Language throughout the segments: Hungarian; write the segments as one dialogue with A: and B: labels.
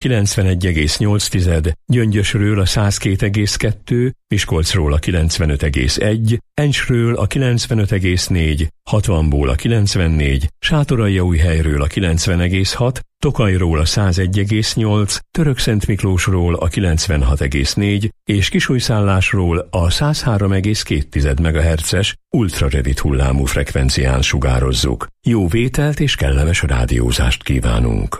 A: 91,8, Gyöngyösről a 102,2, Miskolcról a 95,1, Encsről a 95,4, Hatvanból a 94, Sátoraljaújhelyről a 90,6, Tokajról a 101,8, Törökszentmiklósról a 96,4 és Kisújszállásról a 103,2 MHz-es ultrarövid hullámú frekvencián sugározzuk. Jó vételt és kellemes rádiózást kívánunk!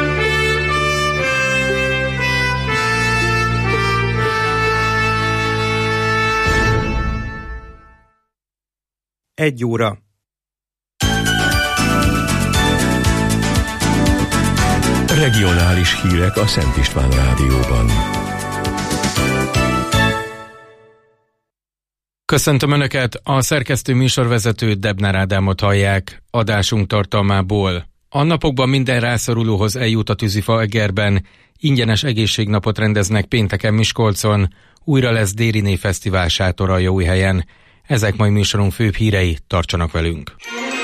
B: 1 óra.
A: Regionális hírek a Szent István Rádióban.
C: Köszöntöm Önöket, a szerkesztő műsorvezető Debner Ádámot hallják. Adásunk tartalmából. A napokban minden rászorulóhoz eljut a tűzifa Egerben, ingyenes egészségnapot rendeznek pénteken Miskolcon, újra lesz Dériné Fesztivál Sátoraljaújhelyen. Ezek mai műsorunk főbb hírei, tartsanak velünk!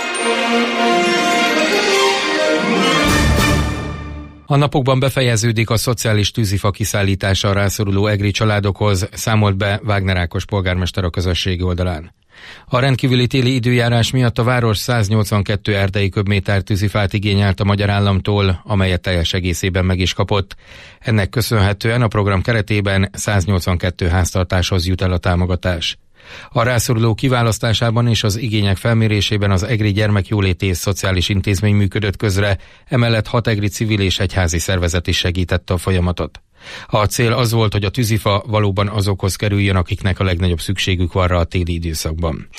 C: A napokban befejeződik a szociális tűzifa kiszállítása a rászoruló egri családokhoz, számolt be Wagner Ákos polgármester a közösségi oldalán. A rendkívüli téli időjárás miatt a város 182 erdei köbméter tűzifát igényelt a magyar államtól, amelyet teljes egészében meg is kapott. Ennek köszönhetően a program keretében 182 háztartáshoz jut el a támogatás. A rászoruló kiválasztásában és az igények felmérésében az egri gyermekjóléti és szociális intézmény működött közre, emellett 6 egri civil és egyházi szervezet is segítette a folyamatot. A cél az volt, hogy a tűzifa valóban azokhoz kerüljön, akiknek a legnagyobb szükségük van rá a téli időszakban.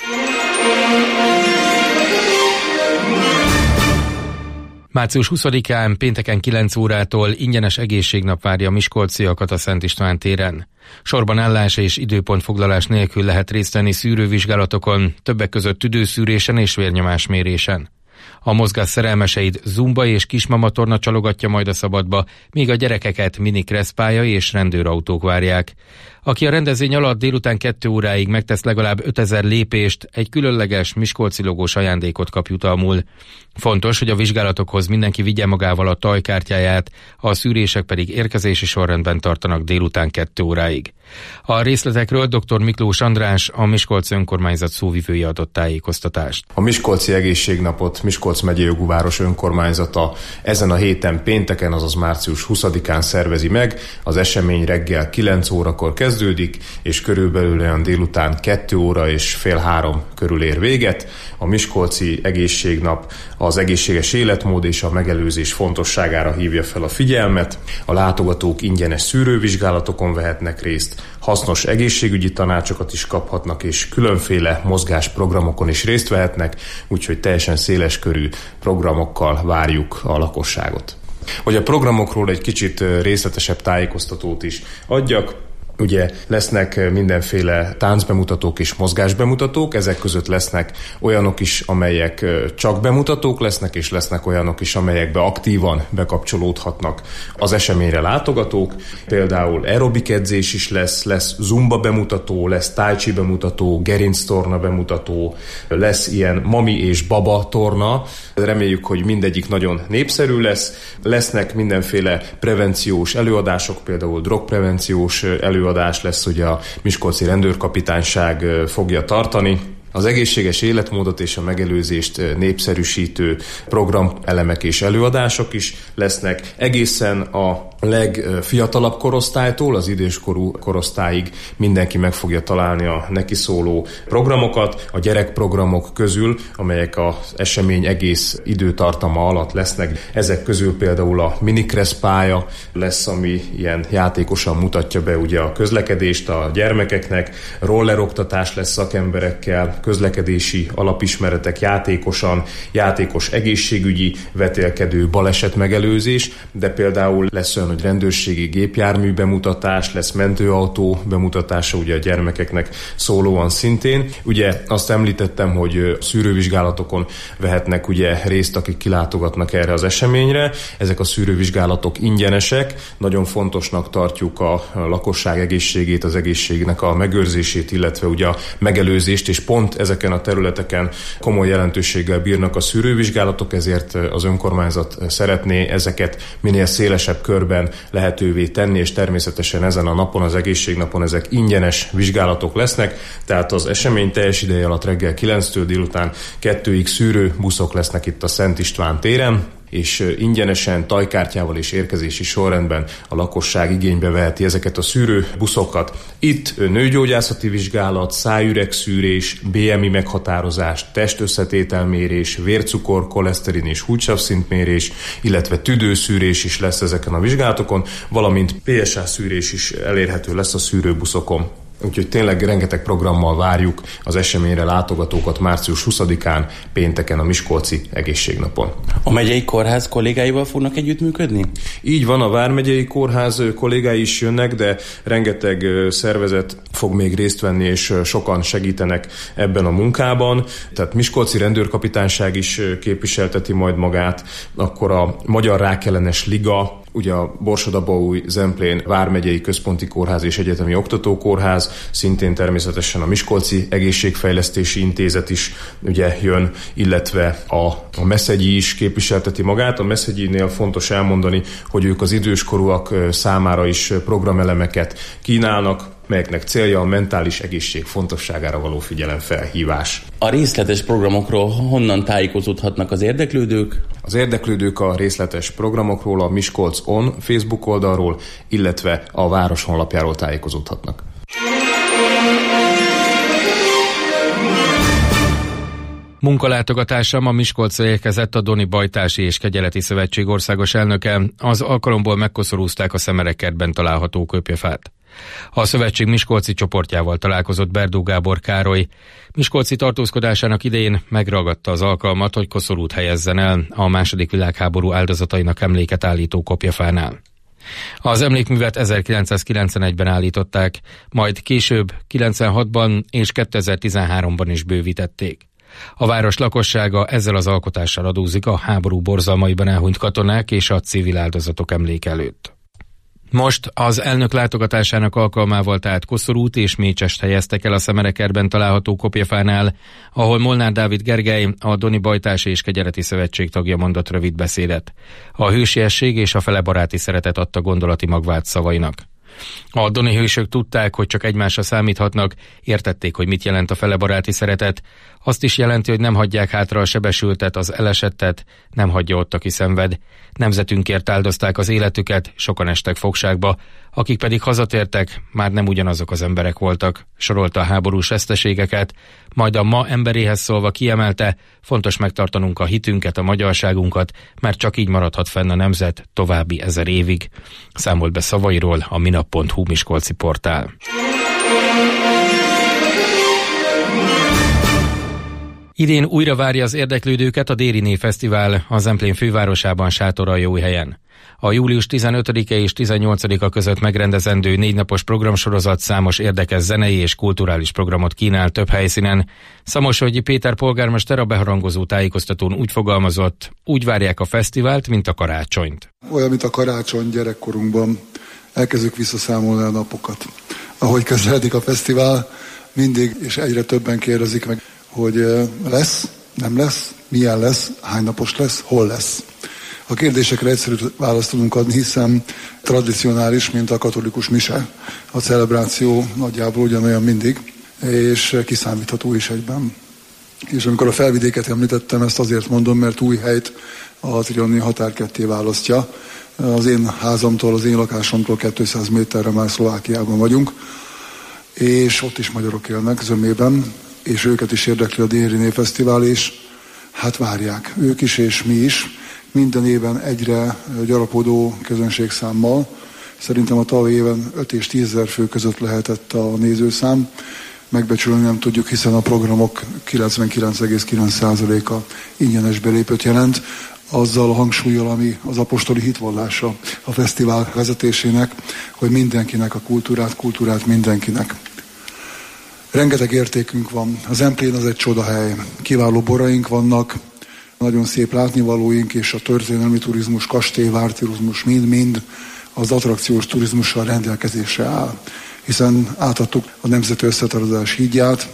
C: Március 20-án pénteken 9 órától ingyenes egészségnap várja a miskolciakat a Szent István téren. Sorban állás és időpontfoglalás nélkül lehet részt venni szűrővizsgálatokon, többek között tüdőszűrésen és vérnyomásmérésen. A mozgás szerelmeseid zumba és kismamatorna csalogatja majd a szabadba, míg a gyerekeket mini kresszpálya és rendőrautók várják. Aki a rendezvény alatt délután 2 óráig megtesz legalább 5000 lépést, egy különleges miskolci logós ajándékot kap jutalmul. Fontos, hogy a vizsgálatokhoz mindenki vigye magával a tajkártyáját, a szűrések pedig érkezési sorrendben tartanak délután 2 óráig. A részletekről dr. Miklós András, a Miskolci önkormányzat szóvivője adott tájékoztatást.
D: A Miskolci Egészségnapot Miskolc megyei jogú város önkormányzata ezen a héten pénteken, azaz március 20-án szervezi meg. Az esemény reggel 9 órakor kezdődik, és körülbelül olyan délután 2 óra és fél 3 körül ér véget. A Miskolci Egészségnap az egészséges életmód és a megelőzés fontosságára hívja fel a figyelmet. A látogatók ingyenes szűrővizsgálatokon vehetnek részt, hasznos egészségügyi tanácsokat is kaphatnak, és különféle mozgásprogramokon is részt vehetnek, úgyhogy teljesen széleskörű programokkal várjuk a lakosságot. Hogy a programokról egy kicsit részletesebb tájékoztatót is adjak, ugye lesznek mindenféle táncbemutatók és mozgásbemutatók, ezek között lesznek olyanok is, amelyek csak bemutatók lesznek, és lesznek olyanok is, amelyekbe aktívan bekapcsolódhatnak az eseményre látogatók. Például aerobik edzés is lesz zumba bemutató, lesz tai chi bemutató, gerinctorna bemutató, lesz ilyen mami és baba torna. Reméljük, hogy mindegyik nagyon népszerű lesz. Lesznek mindenféle prevenciós előadások, például drogprevenciós előadás lesz, ugye a Miskolci Rendőrkapitányság fogja tartani. Az egészséges életmódot és a megelőzést népszerűsítő programelemek és előadások is lesznek. Egészen a legfiatalabb korosztálytól az időskorú korosztályig mindenki meg fogja találni a neki szóló programokat. A gyerekprogramok közül, amelyek az esemény egész időtartama alatt lesznek, ezek közül például a mini kresszpálya lesz, ami ilyen játékosan mutatja be ugye a közlekedést a gyermekeknek, rolleroktatás lesz szakemberekkel, közlekedési alapismeretek játékos egészségügyi vetélkedő balesetmegelőzés, de például lesz olyan, hogy rendőrségi gépjármű bemutatás, lesz mentőautó bemutatása ugye a gyermekeknek szólóan szintén. Ugye azt említettem, hogy szűrővizsgálatokon vehetnek ugye részt, akik kilátogatnak erre az eseményre. Ezek a szűrővizsgálatok ingyenesek, nagyon fontosnak tartjuk a lakosság egészségét, az egészségnek a megőrzését, illetve ugye a megelőzést, és pont pont ezeken a területeken komoly jelentőséggel bírnak a szűrővizsgálatok, ezért az önkormányzat szeretné ezeket minél szélesebb körben lehetővé tenni, és természetesen ezen a napon, az egészségnapon ezek ingyenes vizsgálatok lesznek, tehát az esemény teljes ideje alatt reggel 9-től délután 2-ig szűrőbuszok lesznek itt a Szent István téren, és ingyenesen, tajkártyával és érkezési sorrendben a lakosság igénybe veheti ezeket a szűrőbuszokat. Itt nőgyógyászati vizsgálat, szájüregszűrés, BMI meghatározás, testösszetételmérés, vércukor, koleszterin és húgysavszintmérés, illetve tüdőszűrés is lesz ezeken a vizsgálatokon, valamint PSA szűrés is elérhető lesz a szűrőbuszokon. Úgyhogy tényleg rengeteg programmal várjuk az eseményre látogatókat március 20-án, pénteken a Miskolci Egészségnapon.
B: A megyei kórház kollégáival fognak együttműködni?
D: Így van, a vármegyei kórház kollégái is jönnek, de rengeteg szervezet fog még részt venni, és sokan segítenek ebben a munkában. Tehát Miskolci Rendőrkapitányság is képviselteti majd magát, akkor a Magyar Rákellenes Liga, ugye a Borsod-Abaúj Zemplén Vármegyei Központi Kórház és Egyetemi Oktatókórház, szintén természetesen a Miskolci Egészségfejlesztési Intézet is ugye jön, illetve a Meszegyi is képviselteti magát. A Meszegyinél fontos elmondani, hogy ők az időskorúak számára is programelemeket kínálnak, melyeknek célja a mentális egészség fontosságára való figyelemfelhívás.
B: A részletes programokról honnan tájékozódhatnak az érdeklődők?
D: Az érdeklődők a részletes programokról a Miskolc On Facebook oldalról, illetve a város honlapjáról tájékozódhatnak.
C: Munkalátogatásra ma Miskolcra érkezett a Doni Bajtási és Kegyeleti Szövetség országos elnöke, az alkalomból megkoszorúzták a Szemerekkertben található köpjefát. A szövetség miskolci csoportjával találkozott Berdó Gábor Károly. Miskolci tartózkodásának idején megragadta az alkalmat, hogy koszorút helyezzen el a II. Világháború áldozatainak emléket állító kopjafánál. Az emlékművet 1991-ben állították, majd később 96-ban és 2013-ban is bővítették. A város lakossága ezzel az alkotással adózik a háború borzalmaiban elhunyt katonák és a civil áldozatok emlék előtt. Most az elnök látogatásának alkalmával tehát koszorút és mécsest helyeztek el a Szemerekkertben található kopjafánál, ahol Molnár Dávid Gergely, a Doni Bajtási és Kegyeleti Szövetség tagja mondott rövid beszédet. A hősiesség és a fele baráti szeretet adta gondolati magvát szavainak. A doni hősök tudták, hogy csak egymásra számíthatnak, értették, hogy mit jelent a fele baráti szeretet. Azt is jelenti, hogy nem hagyják hátra a sebesültet, az elesettet, nem hagyja ott, aki szenved. Nemzetünkért áldozták az életüket, sokan estek fogságba, akik pedig hazatértek, már nem ugyanazok az emberek voltak, sorolta a háborús veszteségeket, majd a ma emberéhez szólva kiemelte, fontos megtartanunk a hitünket, a magyarságunkat, mert csak így maradhat fenn a nemzet további 1000 évig. Számolt be szavairól a minap.hu miskolci portál. Idén újra várja az érdeklődőket a Dériné Fesztivál a Zemplén fővárosában Sátoraljóhelyen. A július 15-e és 18-a között megrendezendő 4 napos programsorozat számos érdekes zenei és kulturális programot kínál több helyszínen. Szamosvölgyi Péter polgármester a beharangozó tájékoztatón úgy fogalmazott, úgy várják a fesztivált, mint a karácsonyt.
E: Olyan, mint a karácsony gyerekkorunkban. Elkezdjük visszaszámolni a napokat. Ahogy kezdődik a fesztivál, mindig és egyre többen kérdezik meg, hogy lesz, nem lesz, milyen lesz, hány napos lesz, hol lesz. A kérdésekre egyszerű választ tudunk adni, hiszen tradicionális, mint a katolikus mise. A celebráció nagyjából ugyanolyan mindig, és kiszámítható is egyben. És amikor a felvidéket említettem, ezt azért mondom, mert Újhelyt a trianoni határ ketté választja. Az én házamtól, az én lakásomtól 200 méterre már Szlovákiában vagyunk, és ott is magyarok élnek Zömében, és őket is érdekli a Dériné Fesztivál, és hát várják ők is, és mi is, minden éven egyre gyarapodó közönségszámmal. Szerintem a tavalyi éven 5 és 10 000 fő között lehetett a nézőszám. Megbecsülni nem tudjuk, hiszen a programok 99,9%-a ingyenes belépőt jelent, azzal a hangsúllyal, ami az apostoli hitvallása a fesztivál vezetésének, hogy mindenkinek a kultúrát mindenkinek. Rengeteg értékünk van. A Zemplén az egy csodahely. Kiváló boraink vannak, nagyon szép látnivalóink, és a történelmi turizmus, kastélyvárturizmus mind-mind az attrakciós turizmussal rendelkezésre áll. Hiszen átadtuk a Nemzeti Összetartozás hídját,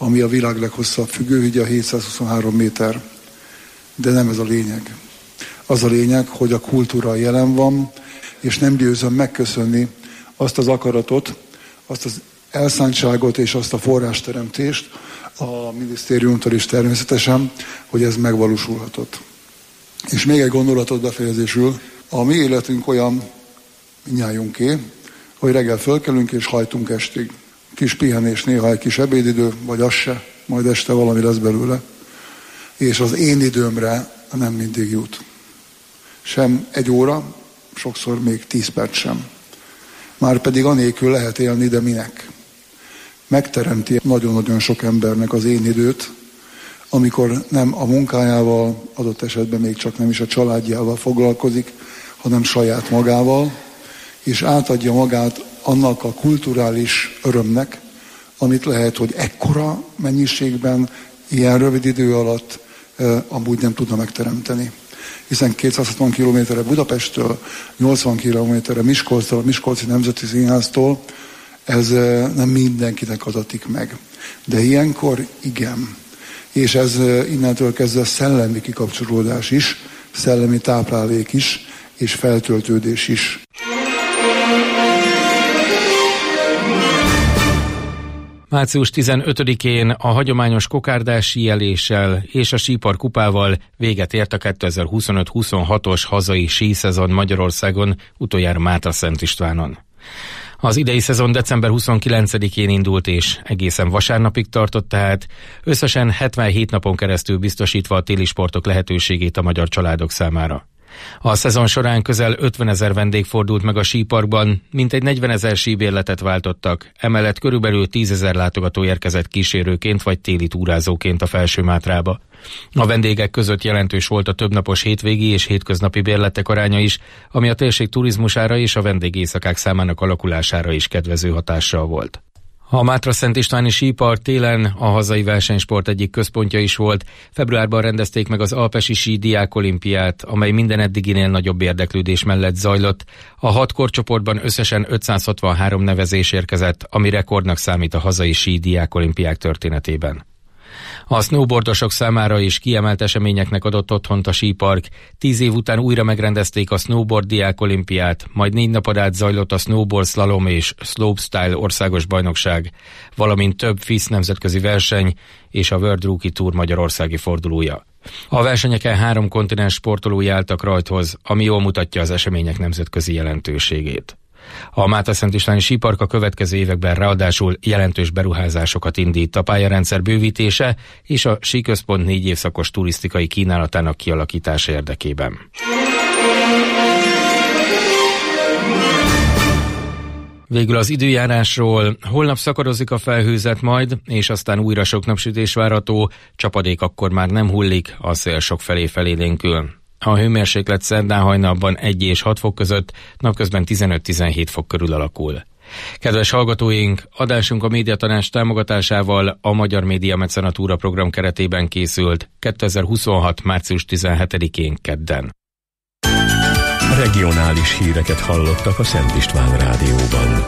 E: ami a világ leghosszabb függőhídja, 723 méter. De nem ez a lényeg. Az a lényeg, hogy a kultúra jelen van, és nem győzöm megköszönni azt az akaratot, azt az elszántságot és azt a forrásteremtést a minisztériumtól is természetesen, hogy ez megvalósulhatott. És még egy gondolatot befejezésül. A mi életünk olyan, mindnyájunké, hogy reggel fölkelünk és hajtunk estig. Kis pihenés, néha egy kis ebédidő, vagy az se, majd este valami lesz belőle. És az én időmre nem mindig jut. Sem 1 óra, sokszor még 10 perc sem. Márpedig anélkül lehet élni, de minek? Megteremti nagyon-nagyon sok embernek az én időt, amikor nem a munkájával, adott esetben még csak nem is a családjával foglalkozik, hanem saját magával, és átadja magát annak a kulturális örömnek, amit lehet, hogy ekkora mennyiségben, ilyen rövid idő alatt amúgy nem tudna megteremteni. Hiszen 260 kilométerre Budapesttől, 80 kilométerre Miskolctól, a Miskolci Nemzeti Színháztól, ez nem mindenkinek adatik meg. De ilyenkor igen. És ez innentől kezdve szellemi kikapcsolódás is, szellemi táplálék is, és feltöltődés is.
C: Március 15-én a hagyományos kokárdás síeléssel és a sípark kupával véget ért a 2025-26-os hazai síszezon Magyarországon, utoljára Mátra-Szent Istvánon. Az idei szezon december 29-én indult és egészen vasárnapig tartott, tehát összesen 77 napon keresztül biztosítva a téli sportok lehetőségét a magyar családok számára. A szezon során közel 50 000 vendég fordult meg a síparkban, mintegy 40 000 síbérletet váltottak, emellett körülbelül 10 000 látogató érkezett kísérőként vagy téli túrázóként a Felső-Mátrába. A vendégek között jelentős volt a többnapos hétvégi és hétköznapi bérletek aránya is, ami a térség turizmusára és a vendégészakák számának alakulására is kedvező hatással volt. A Mátra-Szent Istváni sípark télen a hazai versenysport egyik központja is volt. Februárban rendezték meg az Alpesi Sí Diákolimpiát, amely minden eddiginél nagyobb érdeklődés mellett zajlott. A 6 korcsoportban összesen 563 nevezés érkezett, ami rekordnak számít a hazai sí diákolimpiák történetében. A snowboardosok számára is kiemelt eseményeknek adott otthont a sípark. 10 év után újra megrendezték a Snowboard Diákolimpiát, majd 4 napon át zajlott a Snowboard Slalom és Slopestyle országos bajnokság, valamint több FIS nemzetközi verseny és a World Rookie Tour magyarországi fordulója. A versenyeken 3 kontinens sportolói álltak rajthoz, ami jól mutatja az események nemzetközi jelentőségét. A Mátra-Szent Istváni sípark a következő években ráadásul jelentős beruházásokat indít, a pályarendszer bővítése és a síközpont 4 évszakos turisztikai kínálatának kialakítása érdekében. Végül az időjárásról. Holnap szakadozik a felhőzet majd, és aztán újra sok napsütés várható, csapadék akkor már nem hullik, a szél sokfelé felélénkül. A hőmérséklet szerdán hajnalban 1 és 6 fok között, napközben 15-17 fok körül alakul. Kedves hallgatóink, adásunk a Médiatanács támogatásával a Magyar Média Mecenatúra program keretében készült 2026. március 17-én kedden.
A: Regionális híreket hallottak a Szent István Rádióban.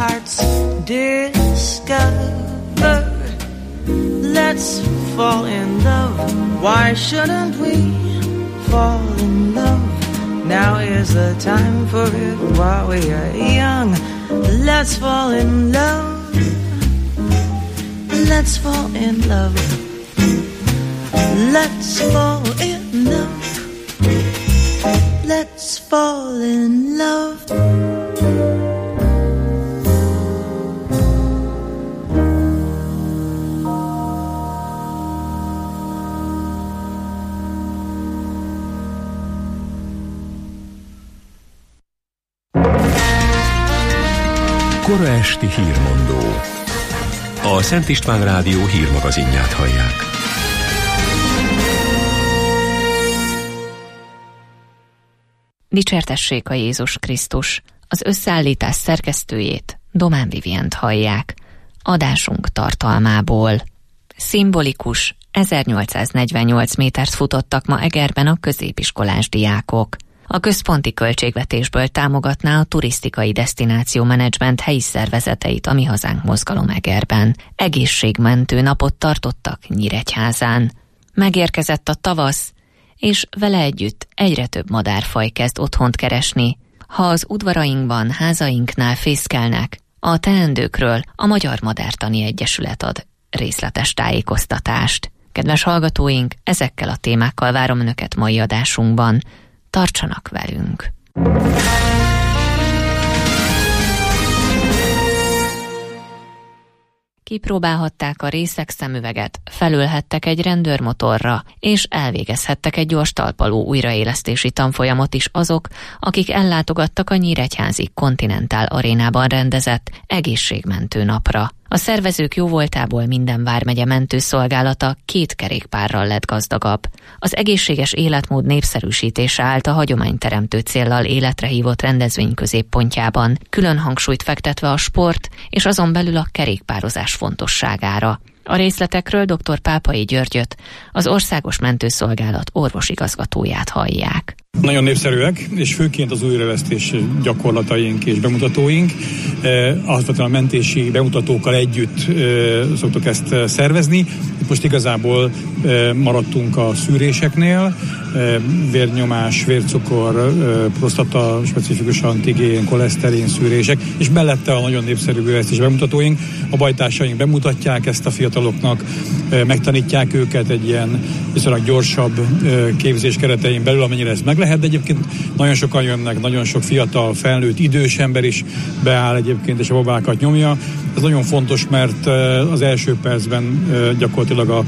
F: hearts discover. Let's fall in love. Why shouldn't we fall in love? Now is the time for it while we are young. Let's fall in love. Let's fall in love. Let's fall in love. Let's fall in love.
A: Kora esti hírmondó. A Szent István Rádió hírmagazinját hallják.
G: Dicsértessék a Jézus Krisztus! Az összeállítás szerkesztőjét, Domán Vivient hallják. Adásunk tartalmából. Szimbolikus, 1848 métert futottak ma Egerben a középiskolás diákok. A központi költségvetésből támogatná a turisztikai desztináció menedzsment helyi szervezeteit a Mi Hazánk mozgalom Egerben. Egészségmentő napot tartottak Nyíregyházán. Megérkezett a tavasz, és vele együtt egyre több madárfaj kezd otthont keresni. Ha az udvarainkban, házainknál fészkelnek, a teendőkről a Magyar Madártani Egyesület ad részletes tájékoztatást. Kedves hallgatóink, ezekkel a témákkal várom Önöket mai adásunkban. Tartsanak velünk! Kipróbálhatták a részeg szemüveget, felülhettek egy rendőrmotorra, és elvégezhettek egy gyors talpaló újraélesztési tanfolyamot is azok, akik ellátogattak a nyíregyházi Continental Arénában rendezett egészségmentő napra. A szervezők jóvoltából minden vármegye mentőszolgálata 2 kerékpárral lett gazdagabb. Az egészséges életmód népszerűsítése állt a hagyományteremtő céllal életre hívott rendezvény középpontjában, külön hangsúlyt fektetve a sport és azon belül a kerékpározás fontosságára. A részletekről dr. Pápai Györgyöt, az Országos Mentőszolgálat orvosigazgatóját hallják.
H: Nagyon népszerűek, és főként az újraélesztés gyakorlataink és bemutatóink. Alapvetően a mentési bemutatókkal együtt szoktuk ezt szervezni. Most igazából maradtunk a szűréseknél, vérnyomás, vércukor, prostata, specifikus antigén, koleszterin szűrések, és mellette a nagyon népszerű újraélesztés bemutatóink. A bajtársaink bemutatják ezt a fiataloknak, megtanítják őket egy ilyen viszonylag gyorsabb képzés keretein belül, amennyire ez meg lehet, de egyébként nagyon sokan jönnek, nagyon sok fiatal, felnőtt, idős ember is beáll egyébként, és a babákat nyomja. Ez nagyon fontos, mert az első percben gyakorlatilag a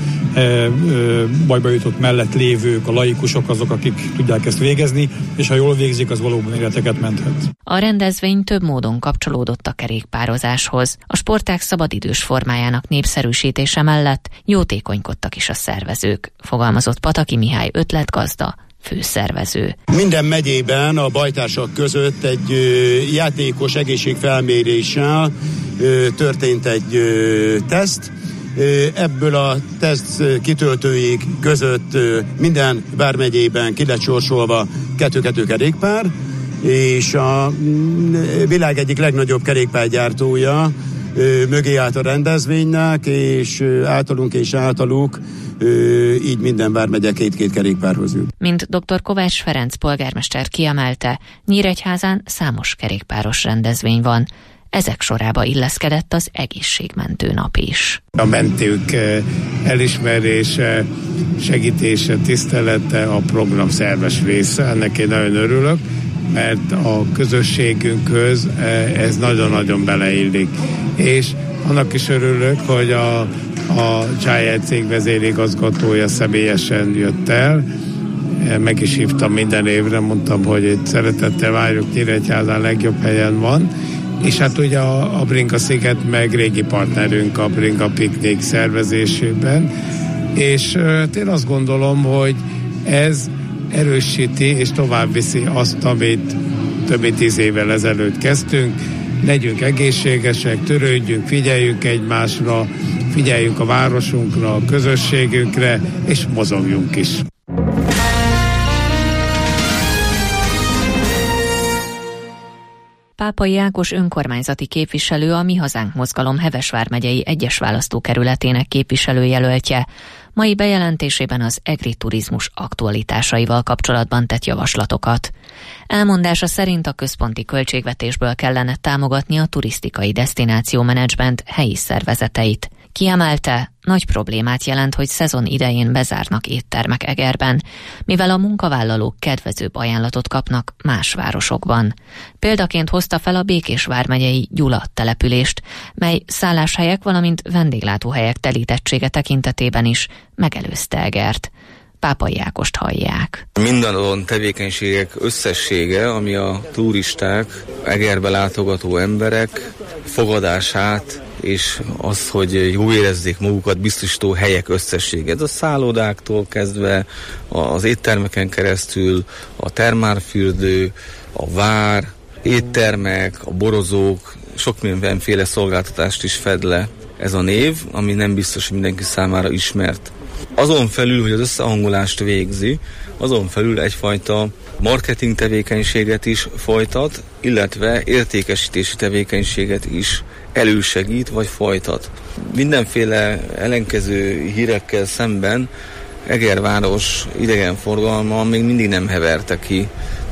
H: bajba jutott mellett lévők, a laikusok azok, akik tudják ezt végezni, és ha jól végzik, az valóban életeket menthet.
G: A rendezvény több módon kapcsolódott a kerékpározáshoz. A sportág szabadidős formájának népszerűsítése mellett jótékonykodtak is a szervezők, fogalmazott Pataki Mihály ötletgazda, főszervező.
I: Minden megyében a bajtársak között egy játékos egészségfelméréssel történt egy teszt. Ebből a teszt kitöltőik között minden vármegyében ki lett sorsolva 2-2 kerékpár, és a világ egyik legnagyobb kerékpárgyártója mögé állt a rendezvénynek, és általunk és általuk így minden vármegye 2-2 kerékpárhoz jut.
G: Mint dr. Kovács Ferenc polgármester kiemelte, Nyíregyházán számos kerékpáros rendezvény van. Ezek sorába illeszkedett az egészségmentő nap is.
J: A mentők elismerése, segítése, tisztelete a program szerves része. Ennek én nagyon örülök, mert a közösségünkhöz ez nagyon-nagyon beleillik. És annak is örülök, hogy a Giant cég vezérigazgatója személyesen jött el, meg is hívtam minden évre, mondtam, hogy itt szeretettel várjuk, Nyíregyházán legjobb helyen van, és hát ugye a Bringa Sziget meg régi partnerünk a Bringa Piknik szervezésében, és én azt gondolom, hogy ez erősíti és tovább viszi azt, amit több mint 10 évvel ezelőtt kezdtünk. Legyünk egészségesek, törődjünk, figyeljünk egymásra, figyeljünk a városunkra, a közösségünkre, és mozogjunk is.
G: Pápai Ákos önkormányzati képviselő a Mi Hazánk mozgalom Heves vármegyei egyes választókerületének képviselőjelöltje. Mai bejelentésében az egri turizmus aktualitásaival kapcsolatban tett javaslatokat. Elmondása szerint a központi költségvetésből kellene támogatni a turisztikai desztinációmenedzsment helyi szervezeteit. Kiemelte, nagy problémát jelent, hogy szezon idején bezárnak éttermek Egerben, mivel a munkavállalók kedvezőbb ajánlatot kapnak más városokban. Példaként hozta fel a Békés vármegyei Gyula települést, mely szálláshelyek, valamint vendéglátóhelyek telítettsége tekintetében is megelőzte Egert. Pápai Ákost hallják.
K: Mindazon tevékenységek összessége, ami a turisták, Egerbe látogató emberek fogadását és az, hogy jó érezzék magukat biztosító helyek összessége. Ez a szállodáktól kezdve az éttermeken keresztül, a termálfürdő, a vár, éttermek, a borozók, sok mindenféle szolgáltatást is fed le ez a név, ami nem biztos, hogy mindenki számára ismert. Azon felül, hogy az összehangolást végzi, azon felül egyfajta marketing tevékenységet is folytat, illetve értékesítési tevékenységet is elősegít vagy folytat. Mindenféle ellenkező hírekkel szemben Egerváros idegenforgalma még mindig nem heverte ki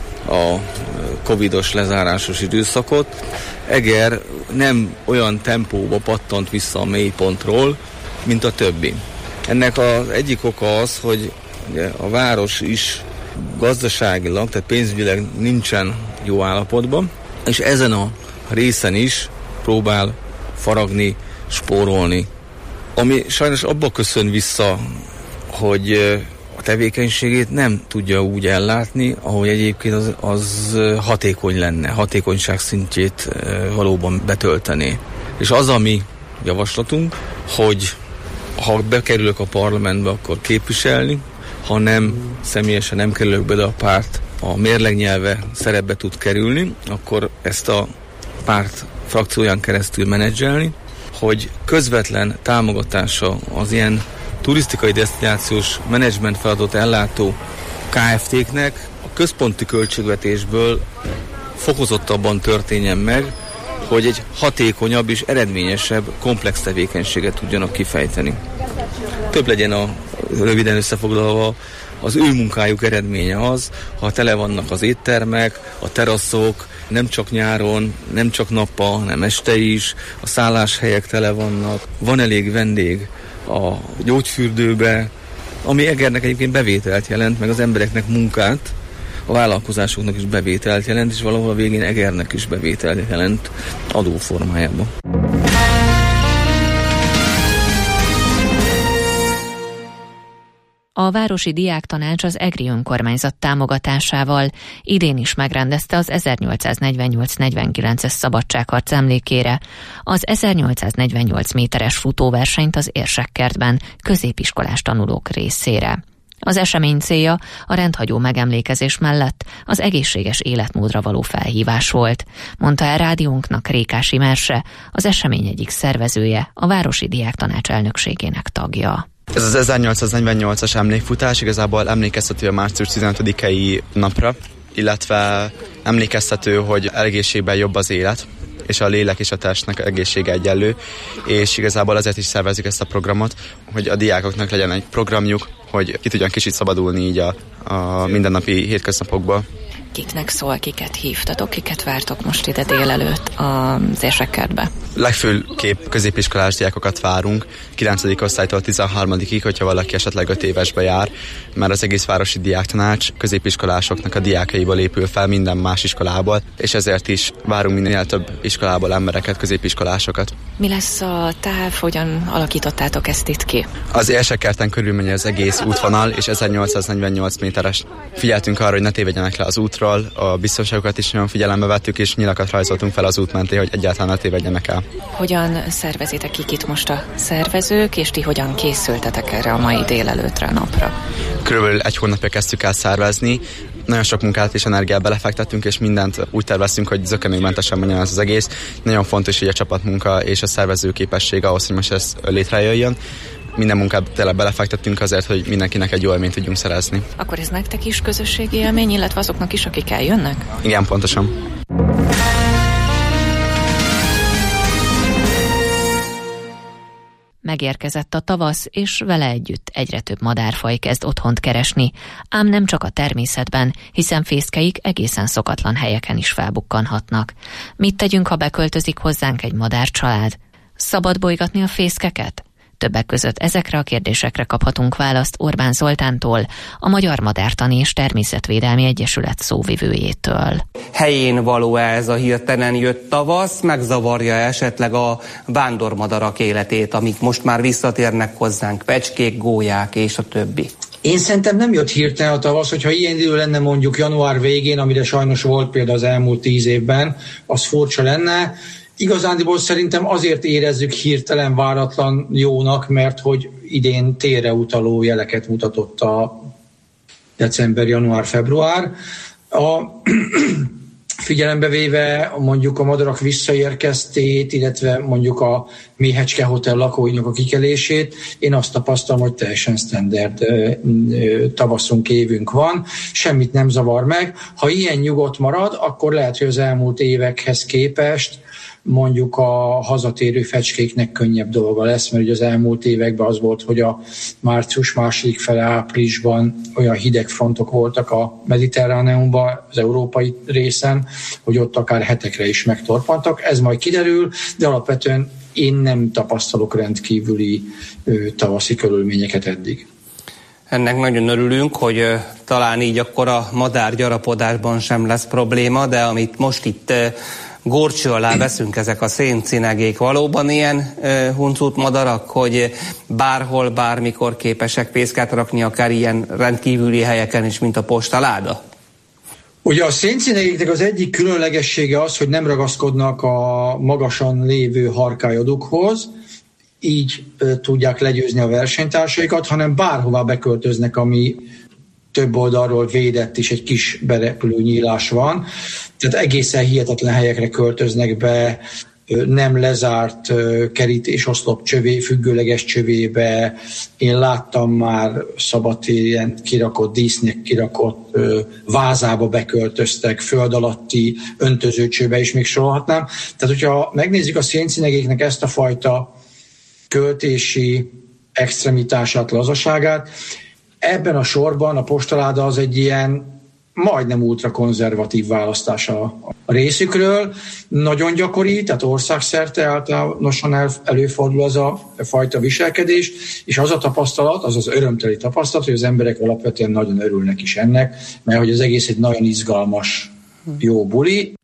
K: a covidos lezárásos időszakot. Eger nem olyan tempóba pattant vissza a mélypontról, mint a többi. Ennek az egyik oka az, hogy a város is gazdaságilag, tehát pénzügyileg nincsen jó állapotban, és ezen a részen is próbál faragni, spórolni. Ami sajnos abba köszön vissza, hogy a tevékenységét nem tudja úgy ellátni, ahogy egyébként az hatékony lenne, hatékonyság szintjét valóban betöltené. És az a mi javaslatunk, hogy ha bekerülök a parlamentbe, akkor képviselni, ha nem személyesen nem kerülök be, de a párt a mérlegnyelve szerepbe tud kerülni, akkor ezt a párt frakcióján keresztül menedzselni, hogy közvetlen támogatása az ilyen turisztikai desztinációs menedzsment feladatot ellátó KFT-knek a központi költségvetésből fokozottabban történjen meg, hogy egy hatékonyabb és eredményesebb komplex tevékenységet tudjanak kifejteni. Több legyen a röviden összefoglalva, az ő munkájuk eredménye az, ha tele vannak az éttermek, a teraszok, nem csak nyáron, nem csak nappal, hanem este is, a szálláshelyek tele vannak, van elég vendég a gyógyfürdőbe, ami Egernek egyébként bevételt jelent, meg az embereknek munkát, a vállalkozásoknak is bevételt jelent, és valahol a végén Egernek is bevételt jelent adóformájában.
G: A Városi Diáktanács az egri önkormányzat támogatásával idén is megrendezte az 1848-49-es szabadságharc emlékére az 1848 méteres futóversenyt az Érsekkertben középiskolás tanulók részére. Az esemény célja a rendhagyó megemlékezés mellett az egészséges életmódra való felhívás volt, mondta el rádiónknak Rékási Merse, az esemény egyik szervezője, a Városi Diáktanács elnökségének tagja.
L: Ez az 1848-as emlékfutás igazából emlékeztető a március 15-i napra, illetve emlékeztető, hogy egészségben jobb az élet, és a lélek és a testnek egészsége egyenlő, és igazából azért is szervezzük ezt a programot, hogy a diákoknak legyen egy programjuk, hogy ki tudjan kicsit szabadulni így a mindennapi hétköznapokból.
G: Kiknek szól, kiket hívtatok, kiket vártok most ide délelőtt az Érsekkertbe?
L: Legfőképp középiskolás diákokat várunk, 9. osztálytól 13-ig, hogyha valaki esetleg 5 évesbe jár, mert az egész Városi Diáktanács középiskolásoknak a diákaiból épül fel, minden más iskolából, és ezért is várunk minél több iskolából embereket, középiskolásokat.
G: Mi lesz a táv, hogyan alakítottátok ezt itt ki?
L: Az Érsekkerten körülmegy az egész útvonal, és 1848 méteres. Figyeltünk arra, hogy ne tévedjenek le az útról, a biztonságokat is nagyon figyelembe vettük, és nyilakat rajzoltunk fel az út mentén, hogy egyáltalán ne tévedjenek el.
G: Hogyan szervezitek ki itt most a szervezők, és ti hogyan készültetek erre a mai délelőtre, napra?
L: Körülbelül 1 hónapja kezdtük el szervezni, nagyon sok munkát és energiát belefektettünk, és mindent úgy terveztünk, hogy zökkenőmentesen menjen ez az egész. Nagyon fontos, hogy a csapatmunka és a szervezőképesség ahhoz, hogy most ez létrejöjjön. Minden munkát tényleg belefektettünk azért, hogy mindenkinek egy jó élményt tudjunk szerezni.
G: Akkor ez nektek is közösségi élmény, illetve azoknak is, akik eljönnek?
L: Igen, pontosan.
G: Megérkezett a tavasz, és vele együtt egyre több madárfaj kezd otthont keresni, ám nem csak a természetben, hiszen fészkeik egészen szokatlan helyeken is felbukkanhatnak. Mit tegyünk, ha beköltözik hozzánk egy madárcsalád? Szabad bolygatni a fészkeket? Többek között ezekre a kérdésekre kaphatunk választ Orbán Zoltántól, a Magyar Madártani és Természetvédelmi Egyesület szóvivőjétől.
M: Helyén való ez a hirtelen jött tavasz, megzavarja esetleg a vándormadarak életét, amik most már visszatérnek hozzánk, pecskék, gólyák és a többi?
N: Én szerintem nem jött hirtelen a tavasz, hogyha ilyen idő lenne mondjuk január végén, amire sajnos volt például az elmúlt 10 évben, az furcsa lenne. Igazándiból szerintem azért érezzük hirtelen váratlan jónak, mert hogy idén térre utaló jeleket mutatott a december, január, február. Figyelembe véve mondjuk a madarak visszaérkeztét, illetve mondjuk a Méhecske Hotel lakóinak a kikelését, én azt tapasztalom, hogy teljesen standard tavaszunk, évünk van, semmit nem zavar meg. Ha ilyen nyugodt marad, akkor lehet, hogy az elmúlt évekhez képest mondjuk a hazatérő fecskéknek könnyebb dolga lesz, mert ugye az elmúlt években az volt, hogy a március második fele áprilisban olyan hideg frontok voltak a Mediterráneumban, az európai részen, hogy ott akár hetekre is megtorpantak. Ez majd kiderül, de alapvetően én nem tapasztalok rendkívüli tavaszi körülményeket eddig.
M: Ennek nagyon örülünk, hogy talán így akkor a madárgyarapodásban sem lesz probléma, de amit most itt górcső alá veszünk, ezek a széncinegék valóban ilyen huncut madarak, hogy bárhol, bármikor képesek fészket rakni, akár ilyen rendkívüli helyeken is, mint a postaláda?
N: Ugye a széncinegéknek az egyik különlegessége az, hogy nem ragaszkodnak a magasan lévő harkályodukhoz, így tudják legyőzni a versenytársaikat, hanem bárhová beköltöznek, ami több oldalról védett és egy kis berepülő nyílás van. Tehát egészen hihetetlen helyekre költöznek be, nem lezárt kerítésoszlop csövé, függőleges csövébe. Én láttam már szabadtéren kirakott, dísznek kirakott vázába beköltöztek, föld alatti öntözőcsőbe is még sorolhatnám. Tehát, hogyha megnézzük a széncinegéknek ezt a fajta költési extremitását, lazaságát, ebben a sorban a postaláda az egy ilyen majdnem ultrakonzervatív választás a részükről. Nagyon gyakori, tehát országszerte általánosan előfordul az a fajta viselkedés, és az a tapasztalat, az az örömteli tapasztalat, hogy az emberek alapvetően nagyon örülnek is ennek, mert hogy az egész egy nagyon izgalmas, jó buli.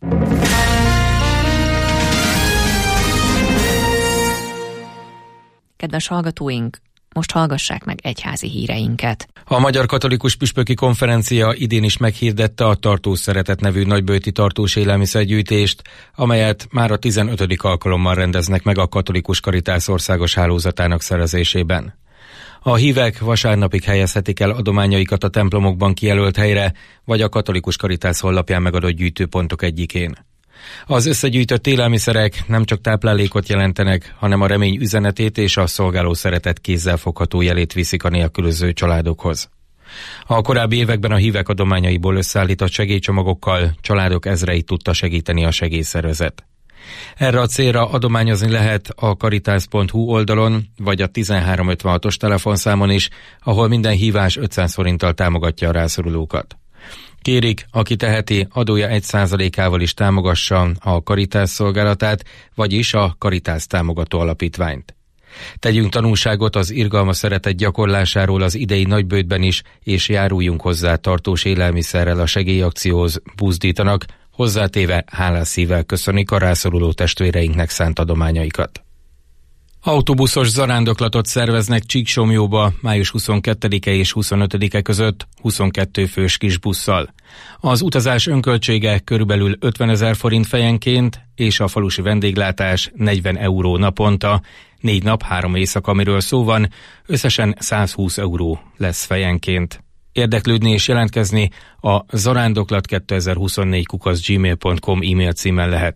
G: Kedves hallgatóink, most hallgassák meg egyházi híreinket.
C: A Magyar Katolikus Püspöki Konferencia idén is meghirdette a Tartós Szeretet nevű nagyböjti tartós élelmiszergyűjtést, amelyet már a 15. alkalommal rendeznek meg a Katolikus Karitász országos hálózatának szervezésében. A hívek vasárnapig helyezhetik el adományaikat a templomokban kijelölt helyre, vagy a Katolikus Karitász honlapján megadott gyűjtőpontok egyikén. Az összegyűjtött élelmiszerek nem csak táplálékot jelentenek, hanem a remény üzenetét és a szolgáló szeretet kézzelfogható jelét viszik a nélkülöző családokhoz. A korábbi években a hívek adományaiból összeállított segélycsomagokkal családok ezreit tudta segíteni a segélyszervezet. Erre a célra adományozni lehet a karitász.hu oldalon, vagy a 1356-os telefonszámon is, ahol minden hívás 500 forinttal támogatja a rászorulókat. Kérik, aki teheti, adója 1%-ával is támogassa a Karitász szolgálatát, vagyis a Karitász támogató alapítványt. Tegyünk tanulságot az irgalmas szeretet gyakorlásáról az idei nagyböjtben is, és járuljunk hozzá tartós élelmiszerrel a segélyakcióhoz, buzdítanak, hozzátéve hálás szívvel köszönik a rászoruló testvéreinknek szánt adományaikat. Autóbuszos zarándoklatot szerveznek Csíksomjóba május 22-e és 25-e között 22 fős kisbusszal. Az utazás önköltsége körülbelül 50 000 forint fejenként, és a falusi vendéglátás 40 euró naponta, 4 nap, 3 éjszaka, amiről szó van, összesen 120 euró lesz fejenként. Érdeklődni és jelentkezni a zarándoklat2024@gmail.com e-mail címen lehet.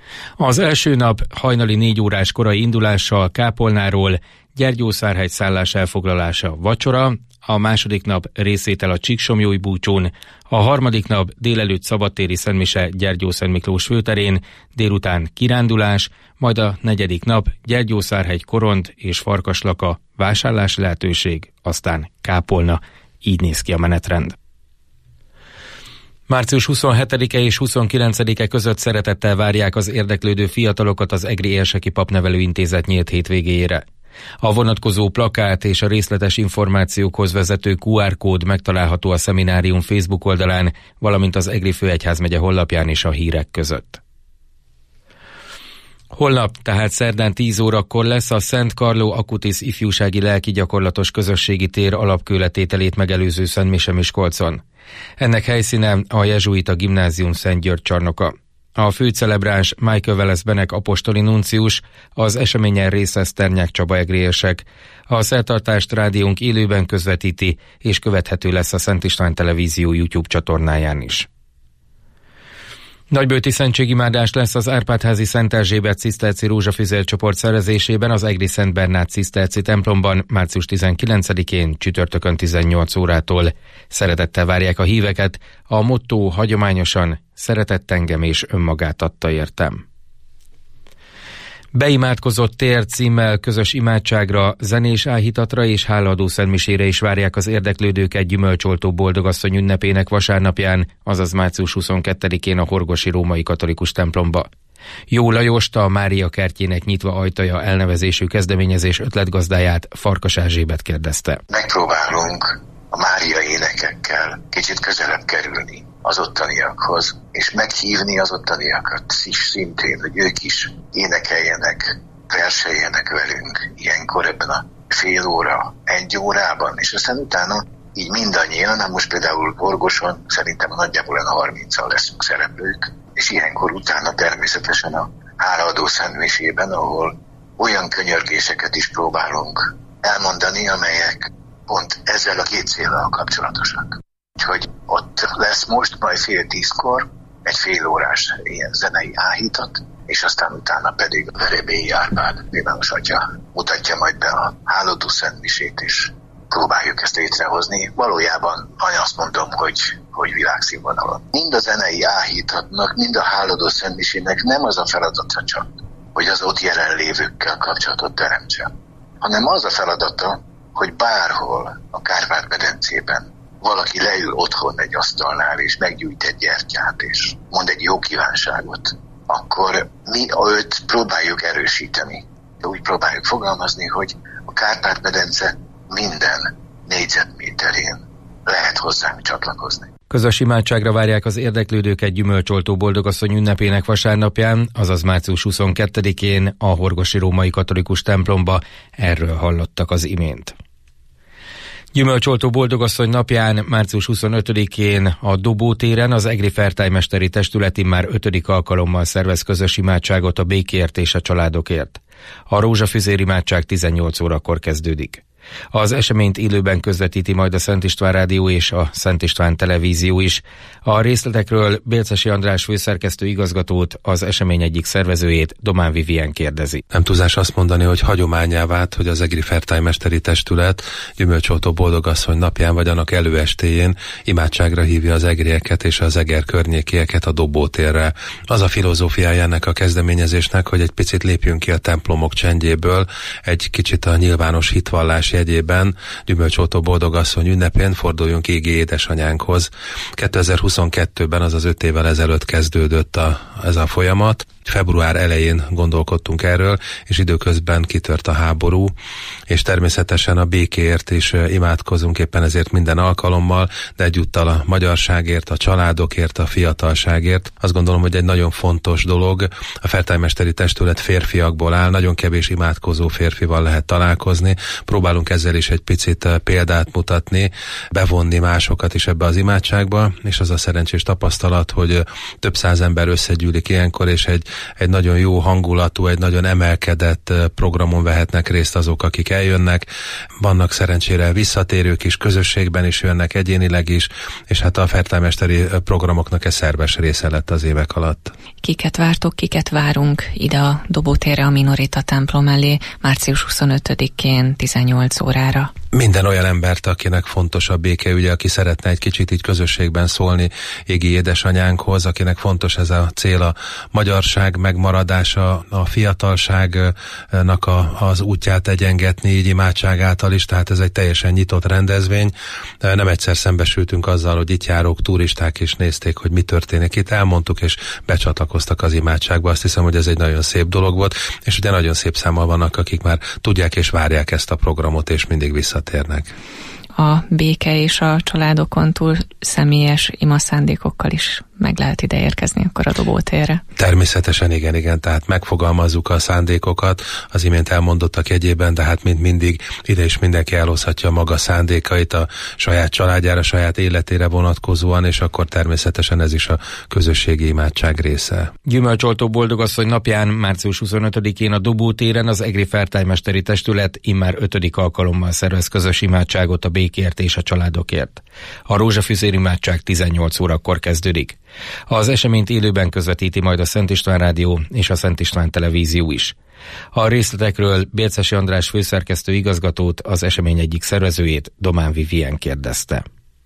C: Az első nap hajnali 4 órás korai indulással Kápolnáról, Gyergyószárhegy szállás elfoglalása vacsora, a második nap részétel a Csíksomlyói búcsún, a harmadik nap délelőtt szabadtéri szentmise Gyergyószent Miklós főterén, délután kirándulás, majd a negyedik nap Gyergyószárhegy Koront és Farkaslaka vásárlási lehetőség, aztán Kápolna. Így néz ki a menetrend. Március 27-e és 29-e között szeretettel várják az érdeklődő fiatalokat az Egri Érseki Papnevelő Intézet nyílt hétvégéjére. A vonatkozó plakát és a részletes információkhoz vezető QR kód megtalálható a szeminárium Facebook oldalán, valamint az Egri Főegyházmegye honlapján és a hírek között. Holnap, tehát szerdán 10 órakor lesz a Szent Carlo Acutis ifjúsági lelki gyakorlatos közösségi tér alapkőletételét megelőző szentmise Miskolcon. Ennek helyszíne a Jezsuita Gimnázium Szent György csarnoka. A főcelebráns Michael Veles Benek apostoli nuncius, az eseményen részt vesz Ternyák Csaba egri érsek. A szertartást rádiónk élőben közvetíti, és követhető lesz a Szent István Televízió YouTube csatornáján is. Nagybőti szentségimádás lesz az Árpád-házi Szent Erzsébet ciszterci rózsafüzér csoport szervezésében az Egri Szent Bernát ciszterci templomban március 19-én csütörtökön 18 órától. Szeretettel várják a híveket, a motto hagyományosan szeretett engem és önmagát adta értem. Beimádkozott tér címmel közös imádságra, zenés áhítatra és hálaadó szentmisére is várják az érdeklődőket Gyümölcsoltó Boldogasszony ünnepének vasárnapján, azaz március 22-én a Horgosi Római Katolikus templomba. Jó Lajost, a Mária kertjének nyitva ajtaja elnevezésű kezdeményezés ötletgazdáját, Farkas Erzsébet kérdezte.
O: Megpróbálunk a Mária énekekkel kicsit közelebb kerülni az ottaniakhoz, és meghívni az ottaniakat is szintén, hogy ők is énekeljenek, verseljenek velünk ilyenkor ebben a fél óra, 1 órában, és aztán utána így mindannyian, most például Horgoson szerintem nagyjából 30-al leszünk szereplők, és ilyenkor utána természetesen a hálaadó szentmisében, ahol olyan könyörgéseket is próbálunk elmondani, amelyek pont ezzel a 2 céllal kapcsolatosak. Úgyhogy ott lesz most majd 9:30 egy fél órás ilyen zenei áhítat, és aztán utána pedig a Verebélyi Árpád Vivános Atya mutatja majd be a hálaadó szentmisét, és próbáljuk ezt létrehozni. Valójában azt mondom, hogy világszínvonalon. Mind a zenei áhítatnak, mind a hálaadó szentmisének nem az a feladata csak, hogy az ott jelenlévőkkel kapcsolatot teremtsen, hanem az a feladata, hogy bárhol a Kárpát-medencében valaki leül otthon egy asztalnál, és meggyújt egy gyertyát, és mond egy jó kívánságot, akkor mi őt próbáljuk erősíteni. Úgy próbáljuk fogalmazni, hogy a Kárpát-medence minden négyzetméterén lehet hozzánk csatlakozni.
C: Közös imádságra várják az érdeklődőket Gyümölcsoltó Boldogasszony ünnepének vasárnapján, azaz március 22-én a Horgosi Római Katolikus templomba. Erről hallottak az imént. Gyümölcsoltó Boldogasszony napján, március 25-én a Dobó téren az Egri Fertájmesteri Testület immár 5. alkalommal szervez közös imádságot a békéért és a családokért. A rózsafüzér imádság 18 órakor kezdődik. Az eseményt élőben közvetíti majd a Szent István Rádió és a Szent István Televízió is. A részletekről Bélczesi András főszerkesztő igazgatót, az esemény egyik szervezőjét, Domán Vivien kérdezi.
P: Nem túlzás azt mondani, hogy hagyományá vált, hogy az Egri Fertájmesteri Testület Gyümölcsoltó Boldogasszony napján vagy annak előestéjén imádságra hívja az egrieket és az Eger környékieket a Dobótérre. Az a filozófiája ennek a kezdeményezésnek, hogy egy picit lépjünk ki a templomok csendjéből, egy kicsit a nyilvános hitvallás jegyében Gyümölcsoltó Boldogasszony ünnepén forduljunk égi édesanyánkhoz. 2022-ben, azaz 5 évvel ezelőtt kezdődött ez a folyamat. Február elején gondolkodtunk erről, és időközben kitört a háború, és természetesen a békéért is imádkozunk éppen ezért minden alkalommal, de egyúttal a magyarságért, a családokért, a fiatalságért. Azt gondolom, hogy egy nagyon fontos dolog. A Fertájmesteri Testület férfiakból áll, nagyon kevés imádkozó férfival lehet találkozni. Próbálunk ezzel is egy picit példát mutatni, bevonni másokat is ebbe az imádságba, és az a szerencsés tapasztalat, hogy több száz ember összegyűlik ilyenkor, és egy egy nagyon jó hangulatú, egy nagyon emelkedett programon vehetnek részt azok, akik eljönnek. Vannak szerencsére visszatérők is, közösségben is jönnek, egyénileg is, és hát a fertőmesteri programoknak ez szerves része lett az évek alatt.
G: Kiket vártok, kiket várunk ide a Dobótérre, a Minorita templom elé március 25-én 18 órára?
P: Minden olyan embert, akinek fontos a békeügye, aki szeretne egy kicsit így közösségben szólni égi édesanyánkhoz, akinek fontos ez a cél, a magyarság megmaradása, a fiatalságnak az útját egyengetni, így imádság által is, tehát ez egy teljesen nyitott rendezvény. Nem egyszer szembesültünk azzal, hogy itt járók turisták is nézték, hogy mi történik itt, elmondtuk és becsatlakoztak az imádságba. Azt hiszem, hogy ez egy nagyon szép dolog volt, és ugye nagyon szép számmal vannak, akik már tudják és várják ezt a programot, és mindig visszatérnek.
G: A béke és a családokon túl személyes imaszándékokkal is meg lehet ide érkezni akkor a Dobótérre.
P: Természetesen igen, tehát megfogalmazzuk a szándékokat, az imént elmondottak jegyében, de hát mint mindig ide is mindenki elhozhatja maga szándékait a saját családjára, saját életére vonatkozóan, és akkor természetesen ez is a közösségi imádság része.
C: Gyümölcsoltó Boldogasszony napján március 25-én a Dobótéren az Egri Fertőmesteri Testület immár 5. alkalommal szervez közös imádságot a békért és a családokért. A rózsafüzér imádság 18 órakor kezdődik. Az eseményt élőben közvetíti majd a Szent István Rádió és a Szent István Televízió is. A részletekről Bércesi András főszerkesztő igazgatót, az esemény egyik szervezőjét, Domán Vivien kérdezte.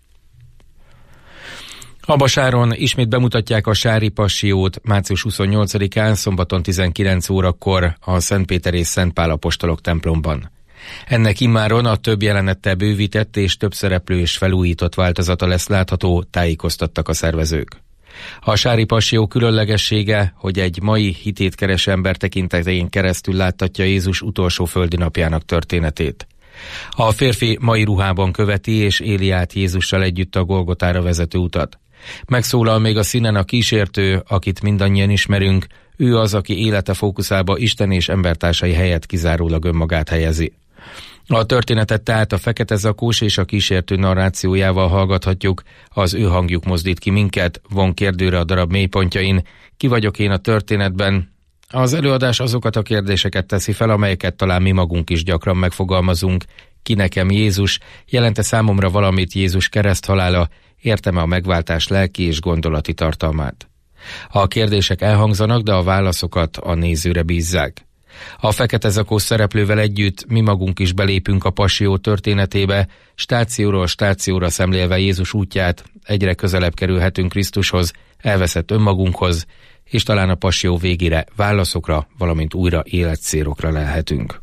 C: Abasáron ismét bemutatják a Sári Passiót március 28-án, szombaton 19 órakor a Szentpéter és Szent Pál apostolok templomban. Ennek immáron a több jelenettel bővített és több szereplő és felújított változata lesz látható, tájékoztattak a szervezők. A Sári Passió különlegessége, hogy egy mai hitét kereső ember tekintetén keresztül láttatja Jézus utolsó földi napjának történetét. A férfi mai ruhában követi és éli át Jézussal együtt a Golgotára vezető utat. Megszólal még a színen a kísértő, akit mindannyian ismerünk, ő az, aki élete fókuszába Isten és embertársai helyett kizárólag önmagát helyezi. A történetet tehát a Fekete Zakós és a kísértő narrációjával hallgathatjuk, az ő hangjuk mozdít ki minket, von kérdőre a darab mélypontjain, ki vagyok én a történetben. Az előadás azokat a kérdéseket teszi fel, amelyeket talán mi magunk is gyakran megfogalmazunk. Ki nekem Jézus, jelente számomra valamit Jézus kereszthalála, értem-e a megváltás lelki és gondolati tartalmát. A kérdések elhangzanak, de a válaszokat a nézőre bízzák. A Fekete Zakós szereplővel együtt mi magunk is belépünk a Passió történetébe, stációról stációra szemlélve Jézus útját, egyre közelebb kerülhetünk Krisztushoz, elveszett önmagunkhoz, és talán a Passió végére válaszokra, valamint újra életcélokra lelhetünk.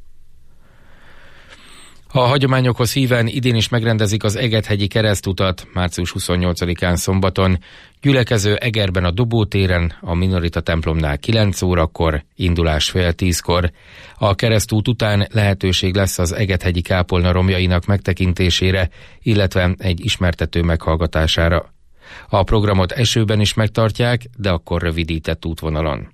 C: A hagyományokhoz híven idén is megrendezik az Egethegyi keresztutat március 28-án szombaton. Gyülekező Egerben a Dobótéren, a Minorita templomnál 9 órakor, indulás fél 10-kor. A keresztút után lehetőség lesz az Egethegyi kápolna romjainak megtekintésére, illetve egy ismertető meghallgatására. A programot esőben is megtartják, de akkor rövidített útvonalon.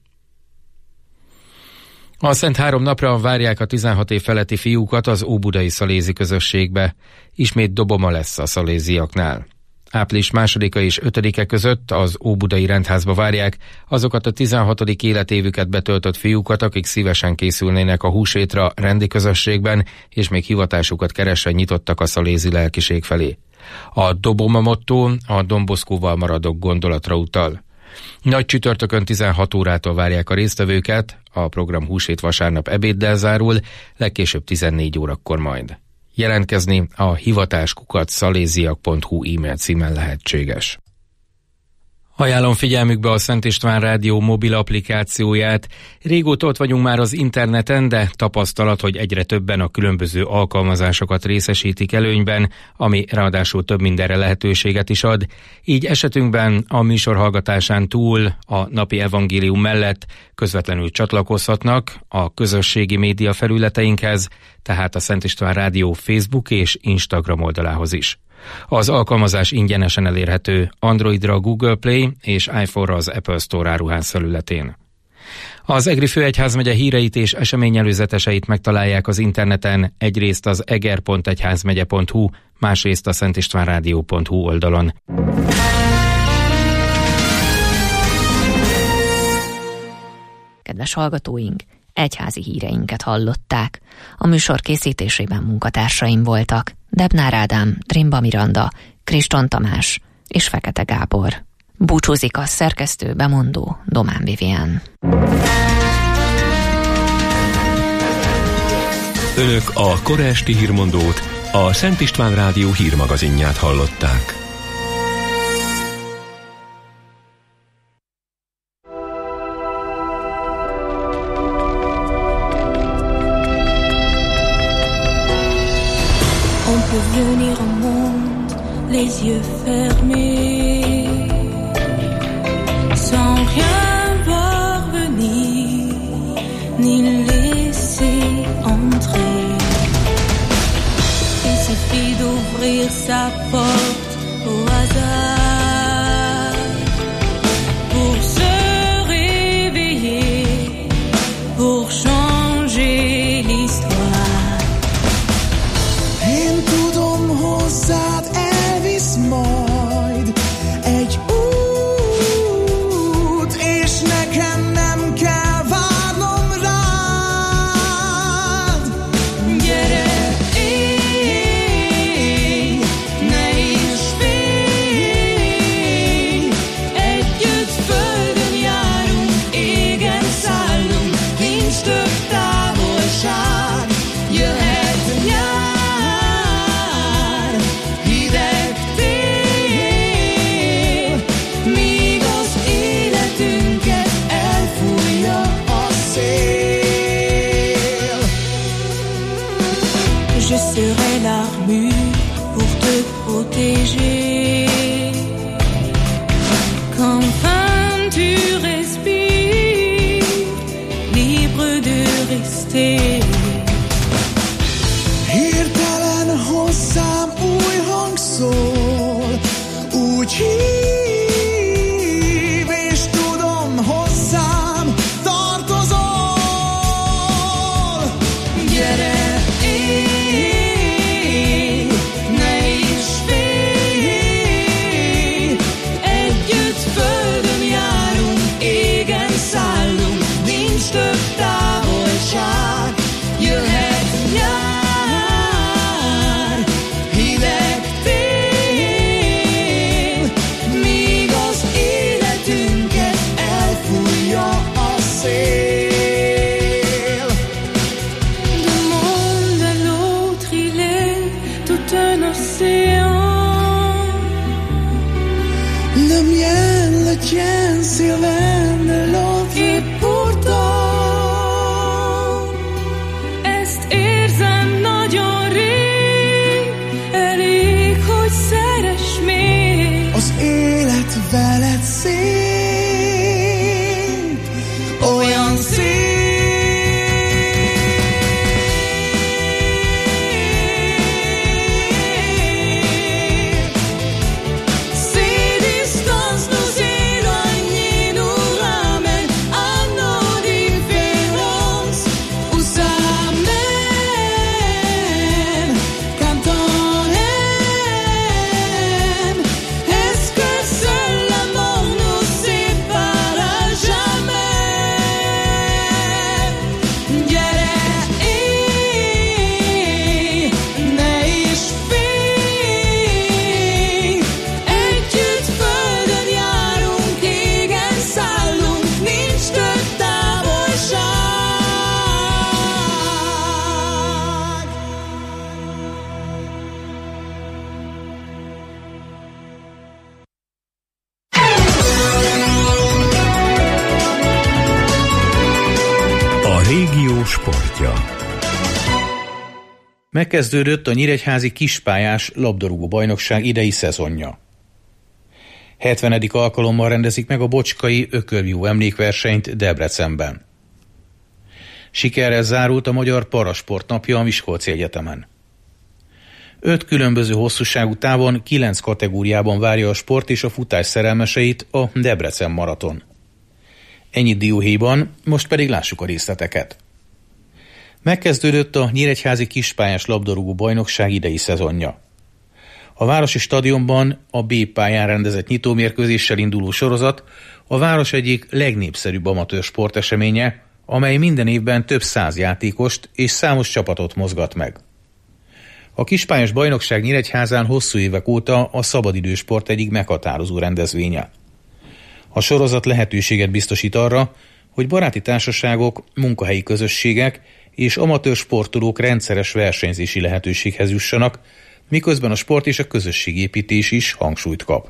C: A Szent 3 napra várják a 16 év feletti fiúkat az óbudai szalézi közösségbe. Ismét doboma lesz a szaléziaknál. Április 2-a és 5-e között az óbudai rendházba várják azokat a 16. életévüket betöltött fiúkat, akik szívesen készülnének a húsvétra rendi közösségben, és még hivatásukat keresve nyitottak a szalézi lelkiség felé. A doboma motto a Don Boscóval maradok gondolatra utal. Nagy csütörtökön 16 órától várják a résztvevőket, a program húsvét vasárnap ebéddel zárul, legkésőbb 14 órakor majd. Jelentkezni a hivatás@szaleziak.hu e-mail címen lehetséges. Ajánlom figyelmükbe a Szent István Rádió mobil applikációját. Régóta ott vagyunk már az interneten, de tapasztalat, hogy egyre többen a különböző alkalmazásokat részesítik előnyben, ami ráadásul több mindenre lehetőséget is ad. Így esetünkben a műsor hallgatásán túl a napi evangélium mellett közvetlenül csatlakozhatnak a közösségi média felületeinkhez, tehát a Szent István Rádió Facebook és Instagram oldalához is. Az alkalmazás ingyenesen elérhető Androidra a Google Play és iPhone-ra az Apple Store áruház felületén. Az Egri Főegyházmegye híreit és eseményelőzeteseit megtalálják az interneten, egyrészt az eger.egyházmegye.hu, másrészt a szentistvánrádió.hu oldalon.
G: kedves hallgatóink, egyházi híreinket hallották. A műsor készítésében munkatársaim voltak Debnár Ádám, Drimba Miranda, Kriston Tamás és Fekete Gábor. Búcsúzik a szerkesztő bemondó Domán Vivien.
A: Önök a kora esti hírmondót, a Szent István Rádió hírmagazinját hallották.
Q: On peut venir au monde les yeux fermés, sans rien voir venir, ni laisser entrer. Il suffit d'ouvrir sa porte au hasard pour se réveiller, pour changer l'histoire.
R: Én tudom, hozzád elvisz majd egy út, és nekem nem kell várnom rád.
Q: Gyere, élj, ne is félj, együtt földön járunk, égen szállunk, nincs több távolság, jöhet nyár, hideg tél, míg az életünket elfújja a szél. Je serai l'armure pour te protéger. Qu'enfin tu respires, libre de rester.
R: Hirtelen hozzám új hang szól, úgy hív, és tudom, hozzám tartozol.
Q: Gyere, élj, ne is félj, együtt földön járunk, égen szállunk, nincs több távolság, jöhet nyár, hideg tél, míg az életünket elfújja a szél. De monde à l'autre, il est tout un océan.
R: Le mien, le tien, c'est l'un de l'autre.
Q: Et pourtant, ezt érzem nagyon rég, elég, hogy szeress még.
R: Az élet veled szép, olyan szép.
Q: Ces distances nous éloignent, nous ramènent à nos différences. Où ça mène quand on aime? Est-ce que seul l'amour nous sépare à jamais? Gyere, élj, ne is félj, együtt földön járunk, égen szállunk, nincs több távolság.
A: A régió sportja.
S: Megkezdődött a nyíregyházi kispályás labdarúgó bajnokság idei szezonja. 70. alkalommal rendezik meg a bocskai ökölvívó emlékversenyt Debrecenben. Sikerrel zárult a Magyar Parasport napja a Miskolci Egyetemen. 5 különböző hosszúságú távon 9 kategóriában várja a sport és a futás szerelmeseit a Debrecen maraton. Ennyit dióhéjban, most pedig lássuk a részleteket. Megkezdődött a nyíregyházi kispályás labdarúgó bajnokság idei szezonja. A városi stadionban a B pályán rendezett nyitómérkőzéssel induló sorozat a város egyik legnépszerűbb amatőr sporteseménye, amely minden évben több 100 játékost és számos csapatot mozgat meg. A kispályás bajnokság Nyíregyházán hosszú évek óta a szabadidősport egyik meghatározó rendezvénye. A sorozat lehetőséget biztosít arra, hogy baráti társaságok, munkahelyi közösségek és amatőr sportolók rendszeres versenyzési lehetőséghez jussanak, miközben a sport és a közösségépítés is hangsúlyt kap.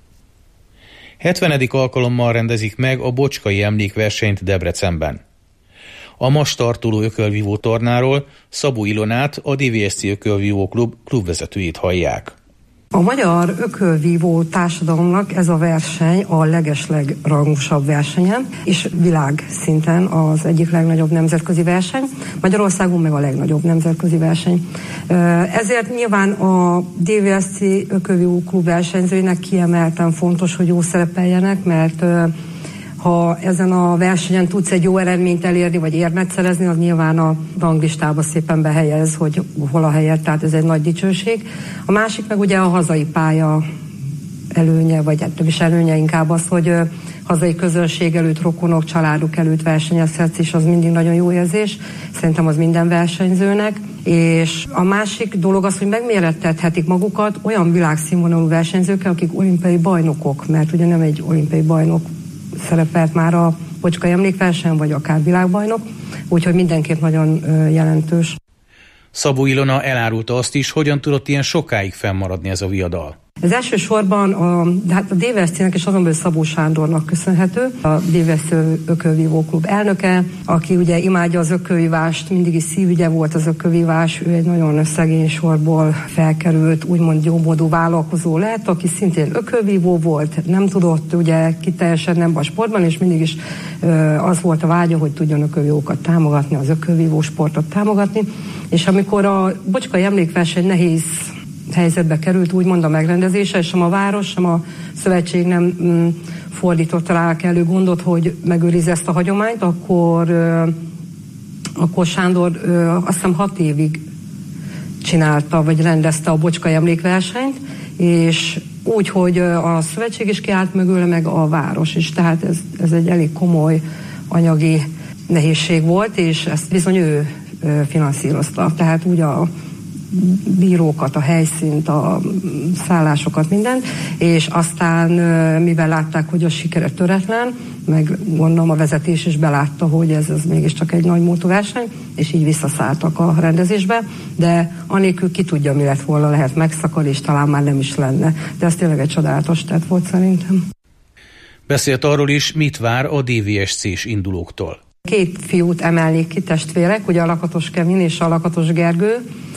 S: 70. alkalommal rendezik meg a Bocskai Emlékversenyt Debrecenben. A ma startoló ökölvívó tornáról Szabó Ilonát, a DVSC Ökölvívó Klub klubvezetőjét hallják.
T: A magyar ökölvívó társadalomnak ez a verseny a legeslegrangosabb versenye, és világszinten az egyik legnagyobb nemzetközi verseny, Magyarországon meg a legnagyobb nemzetközi verseny. Ezért nyilván a DVSC Ökölvívó Klub versenyzőinek kiemelten fontos, hogy jó szerepeljenek, mert ha ezen a versenyen tudsz egy jó eredményt elérni, vagy érmet szerezni, az nyilván a ranglistába szépen behelyez, hogy hol a helyet, tehát ez egy nagy dicsőség. A másik meg ugye a hazai pálya előnye, vagy több is előnye inkább az, hogy hazai közönség előtt, rokonok, családok előtt versenyezhetsz, és az mindig nagyon jó érzés. Szerintem az minden versenyzőnek. És a másik dolog az, hogy megmérettethetik magukat olyan világszínvonalú versenyzőkkel, akik olimpiai bajnokok, mert ugye nem egy olimpiai bajnok szerepelt már a Bocskai Emlékverseny, vagy akár világbajnok, úgyhogy mindenképp nagyon jelentős.
S: Szabó Ilona elárulta azt is, hogyan tudott ilyen sokáig fennmaradni ez a viadal.
T: Ez elsősorban a DVSC-nek és azon belül Szabó Sándornak köszönhető, a DVSC Ökölvívó Klub elnöke, aki ugye imádja az ökölvívást, mindig is szívügye volt az ökölvívás, ő egy nagyon szegény sorból felkerült, úgymond jómódú vállalkozó lett, aki szintén ökölvívó volt, nem tudott ugye kiteljesedni a sportban, és mindig is az volt a vágya, hogy tudjon ökölvívókat támogatni, az ökölvívó sportot támogatni, és amikor a Bocskai Emlékverseny nehéz helyzetbe került, úgymond a megrendezése, és sem a város, sem a szövetség nem fordította rá kellő gondot, hogy megőrizze ezt a hagyományt, akkor Sándor azt hiszem 6 évig csinálta, vagy rendezte a Bocskai Emlékversenyt, és úgy, hogy a szövetség is kiállt mögőle, meg a város is. Tehát ez egy elég komoly anyagi nehézség volt, és ezt bizony ő finanszírozta. Tehát úgy a bírókat, a helyszínt, a szállásokat, mindent, és aztán mivel látták, hogy a sikere töretlen, meg gondolom a vezetés is belátta, hogy ez mégiscsak egy nagy múltú verseny, és így visszaszálltak a rendezésbe, de anélkül ki tudja, mi lett volna, lehet megszakad, és talán már nem is lenne. De ez tényleg egy csodálatos tett volt szerintem.
S: Beszélt arról is, mit vár a DVSC-s indulóktól. 2
T: fiút emelnék ki, testvérek, ugye a Lakatos Kevin és a Lakatos Gergő.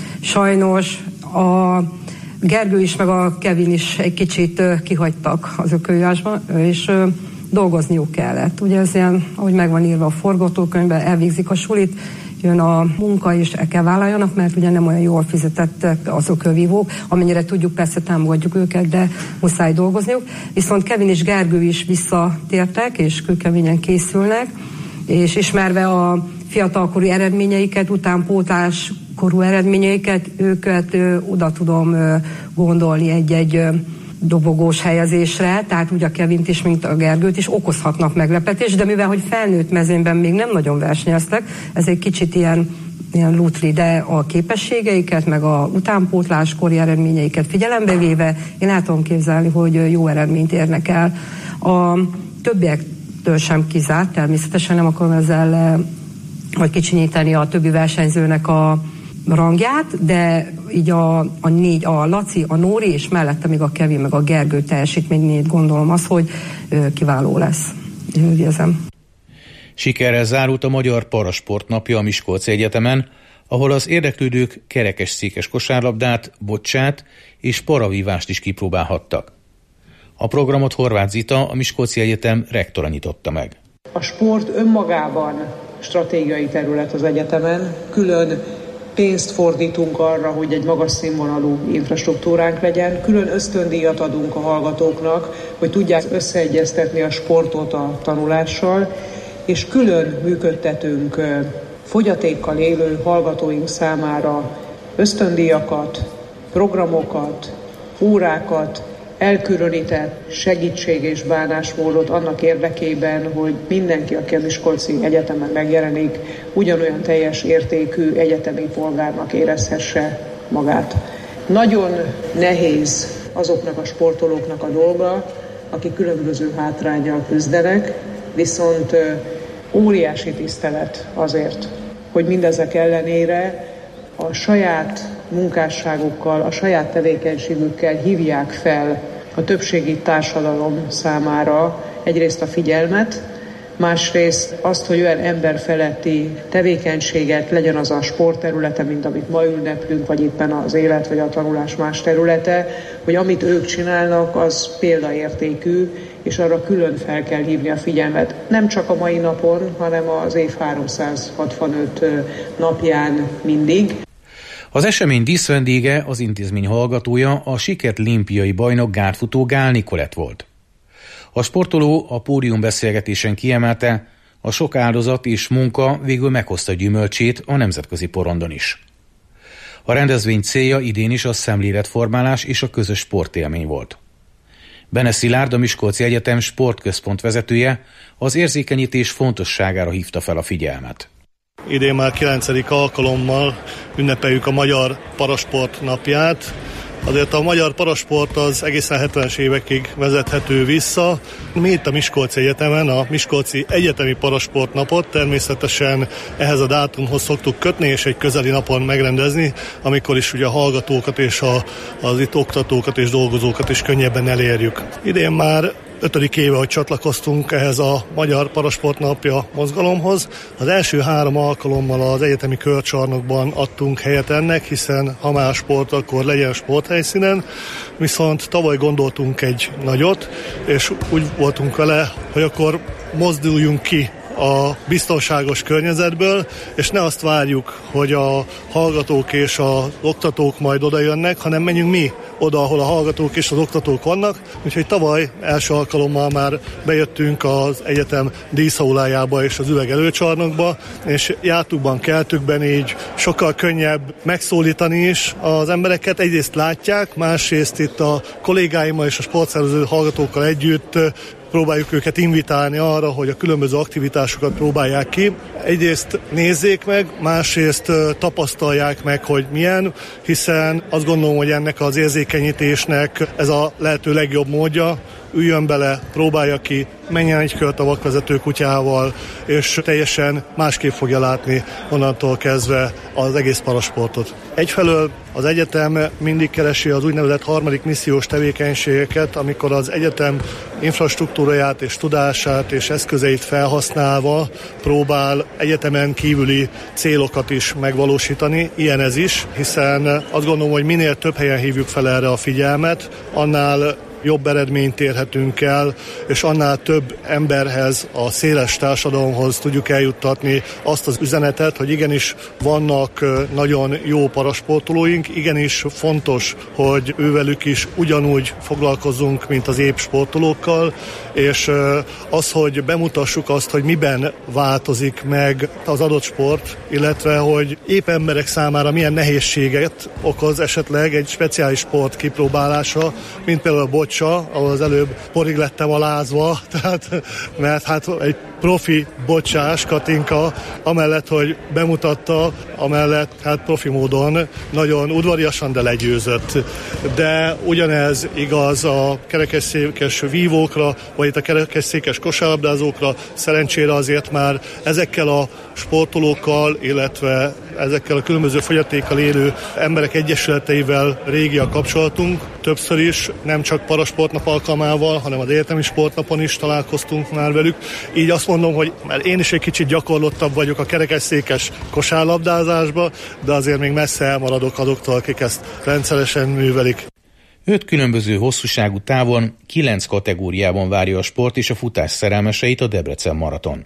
T: Sajnos a Gergő is, meg a Kevin is egy kicsit kihagytak az ökölvívásba, és dolgozniuk kellett. Ugye ez ilyen, ahogy meg van írva a forgatókönyvben, elvégzik a sulit, jön a munka, és el kell vállaljanak, mert ugye nem olyan jól fizetettek az ökölvívók, amennyire tudjuk, persze támogatjuk őket, de muszáj dolgozniuk. Viszont Kevin és Gergő is visszatértek, és kőkeményen készülnek, és ismerve a fiatalkorú eredményeiket, utánpótlás korú eredményeiket, őket oda tudom gondolni egy-egy dobogós helyezésre, tehát úgy a Kevint is, mint a Gergőt is okozhatnak meglepetést, de mivel, hogy felnőtt mezőnyben még nem nagyon versenyeztek, ez egy kicsit ilyen lútli, de a képességeiket, meg a utánpótlás kori eredményeiket figyelembe véve, én el tudom képzelni, hogy jó eredményt érnek el. A többiektől sem kizárt, természetesen nem akarom ezzel vagy kicsinyíteni a többi versenyzőnek a rangját, de így a Laci, a Nóri, és mellette még a Kevin, meg a Gergő teljesítményét gondolom az, hogy kiváló lesz. Én úgy érzem.
S: Sikerrel zárult a Magyar Parasport napja a Miskolci Egyetemen, ahol az érdeklődők kerekesszékes kosárlabdát, bocsát és paravívást is kipróbálhattak. A programot Horváth Zita, a Miskolci Egyetem rektora nyitotta meg.
U: A sport önmagában stratégiai terület az egyetemen, külön pénzt fordítunk arra, hogy egy magas színvonalú infrastruktúránk legyen, külön ösztöndíjat adunk a hallgatóknak, hogy tudják összeegyeztetni a sportot a tanulással, és külön működtetünk fogyatékkal élő hallgatóink számára ösztöndíjakat, programokat, órákat, elkülönített segítség és bánásmódot annak érdekében, hogy mindenki, aki a Miskolci Egyetemen megjelenik, ugyanolyan teljes értékű egyetemi polgárnak érezhesse magát. Nagyon nehéz azoknak a sportolóknak a dolga, akik különböző hátránnyal küzdenek, viszont óriási tisztelet azért, hogy mindezek ellenére a saját munkásságukkal, a saját tevékenységükkel hívják fel a többségi társadalom számára egyrészt a figyelmet, másrészt azt, hogy olyan emberfeletti tevékenységet, legyen az a sportterülete, mint amit ma ünneplünk, vagy éppen az élet vagy a tanulás más területe, hogy amit ők csinálnak, az példaértékű, és arra külön fel kell hívni a figyelmet. Nem csak a mai napon, hanem az év 365 napján mindig.
S: Az esemény díszvendége, az intézmény hallgatója, a sikert olimpiai bajnok gárdfutó Gál Nikolett volt. A sportoló a pódiumbeszélgetésen kiemelte, a sok áldozat és munka végül meghozta gyümölcsét a nemzetközi porondon is. A rendezvény célja idén is a szemléletformálás és a közös sportélmény volt. Bene Szilárd, a Miskolci Egyetem sportközpont vezetője az érzékenyítés fontosságára hívta fel a figyelmet.
B: Idén már 9. alkalommal ünnepeljük a Magyar Parasport napját. Azért a magyar parasport az egészen 70-es évekig vezethető vissza. Mi itt a Miskolci Egyetemen a Miskolci Egyetemi Parasport napot természetesen ehhez a dátumhoz szoktuk kötni, és egy közeli napon megrendezni, amikor is ugye a hallgatókat és az itt oktatókat és dolgozókat is könnyebben elérjük. Idén már 5. éve, hogy csatlakoztunk ehhez a Magyar Parasport napja mozgalomhoz. Az első 3 alkalommal az egyetemi körcsarnokban adtunk helyet ennek, hiszen ha már sport, akkor legyen sporthelyszínen. Viszont tavaly gondoltunk egy nagyot, és úgy voltunk vele, hogy akkor mozduljunk ki a biztonságos környezetből, és ne azt várjuk, hogy a hallgatók és az oktatók majd oda jönnek, hanem menjünk mi oda, ahol a hallgatók és az oktatók vannak. Úgyhogy tavaly első alkalommal már bejöttünk az egyetem díszaulájába és az üveg előcsarnokba, és jártukban, keltükben így sokkal könnyebb megszólítani is az embereket. Egyrészt látják, másrészt itt a kollégáimmal és a sportszervező hallgatókkal együtt próbáljuk őket invitálni arra, hogy a különböző aktivitásokat próbálják ki. Egyrészt nézzék meg, másrészt tapasztalják meg, hogy milyen, hiszen azt gondolom, hogy ennek az érzékenyítésnek ez a lehető legjobb módja. Üljön bele, próbálja ki, menjen egy kört a vakvezető kutyával, és teljesen másképp fogja látni onnantól kezdve az egész parasportot. Egyfelől az egyetem mindig keresi az úgynevezett harmadik missziós tevékenységeket, amikor az egyetem infrastruktúráját és tudását és eszközeit felhasználva próbál egyetemen kívüli célokat is megvalósítani. Ilyen ez is, hiszen azt gondolom, hogy minél több helyen hívjuk fel erre a figyelmet, annál jobb eredményt érhetünk el, és annál több emberhez, a széles társadalomhoz tudjuk eljuttatni azt az üzenetet, hogy igenis vannak nagyon jó parasportolóink, igenis fontos, hogy ővelük is ugyanúgy foglalkozunk, mint az épp sportolókkal, és az, hogy bemutassuk azt, hogy miben változik meg az adott sport, illetve hogy épp emberek számára milyen nehézséget okoz esetleg egy speciális sport kipróbálása, mint például a bocsa, ahol az előbb porig lettem alázva, mert hát egy profi bocsás Katinka, amellett, hogy bemutatta, amellett hát profi módon nagyon udvariasan, de legyőzött. De ugyanez igaz a kerekesszékes vívókra, vagy itt a kerekesszékes kosárlabdázókra. Szerencsére azért már ezekkel a sportolókkal, illetve ezekkel a különböző fogyatékkal élő emberek egyesületeivel régi a kapcsolatunk. Többször is, nem csak parasportnap alkalmával, hanem az egyetemi sportnapon is találkoztunk már velük. Így azt mondom, hogy mert én is egy kicsit gyakorlottabb vagyok a kerekesszékes kosárlabdázásba, de azért még messze elmaradok azoktól, akik ezt rendszeresen művelik.
S: 5 különböző hosszúságú távon, 9 kategóriában várja a sport és a futás szerelmeseit a Debrecen maraton.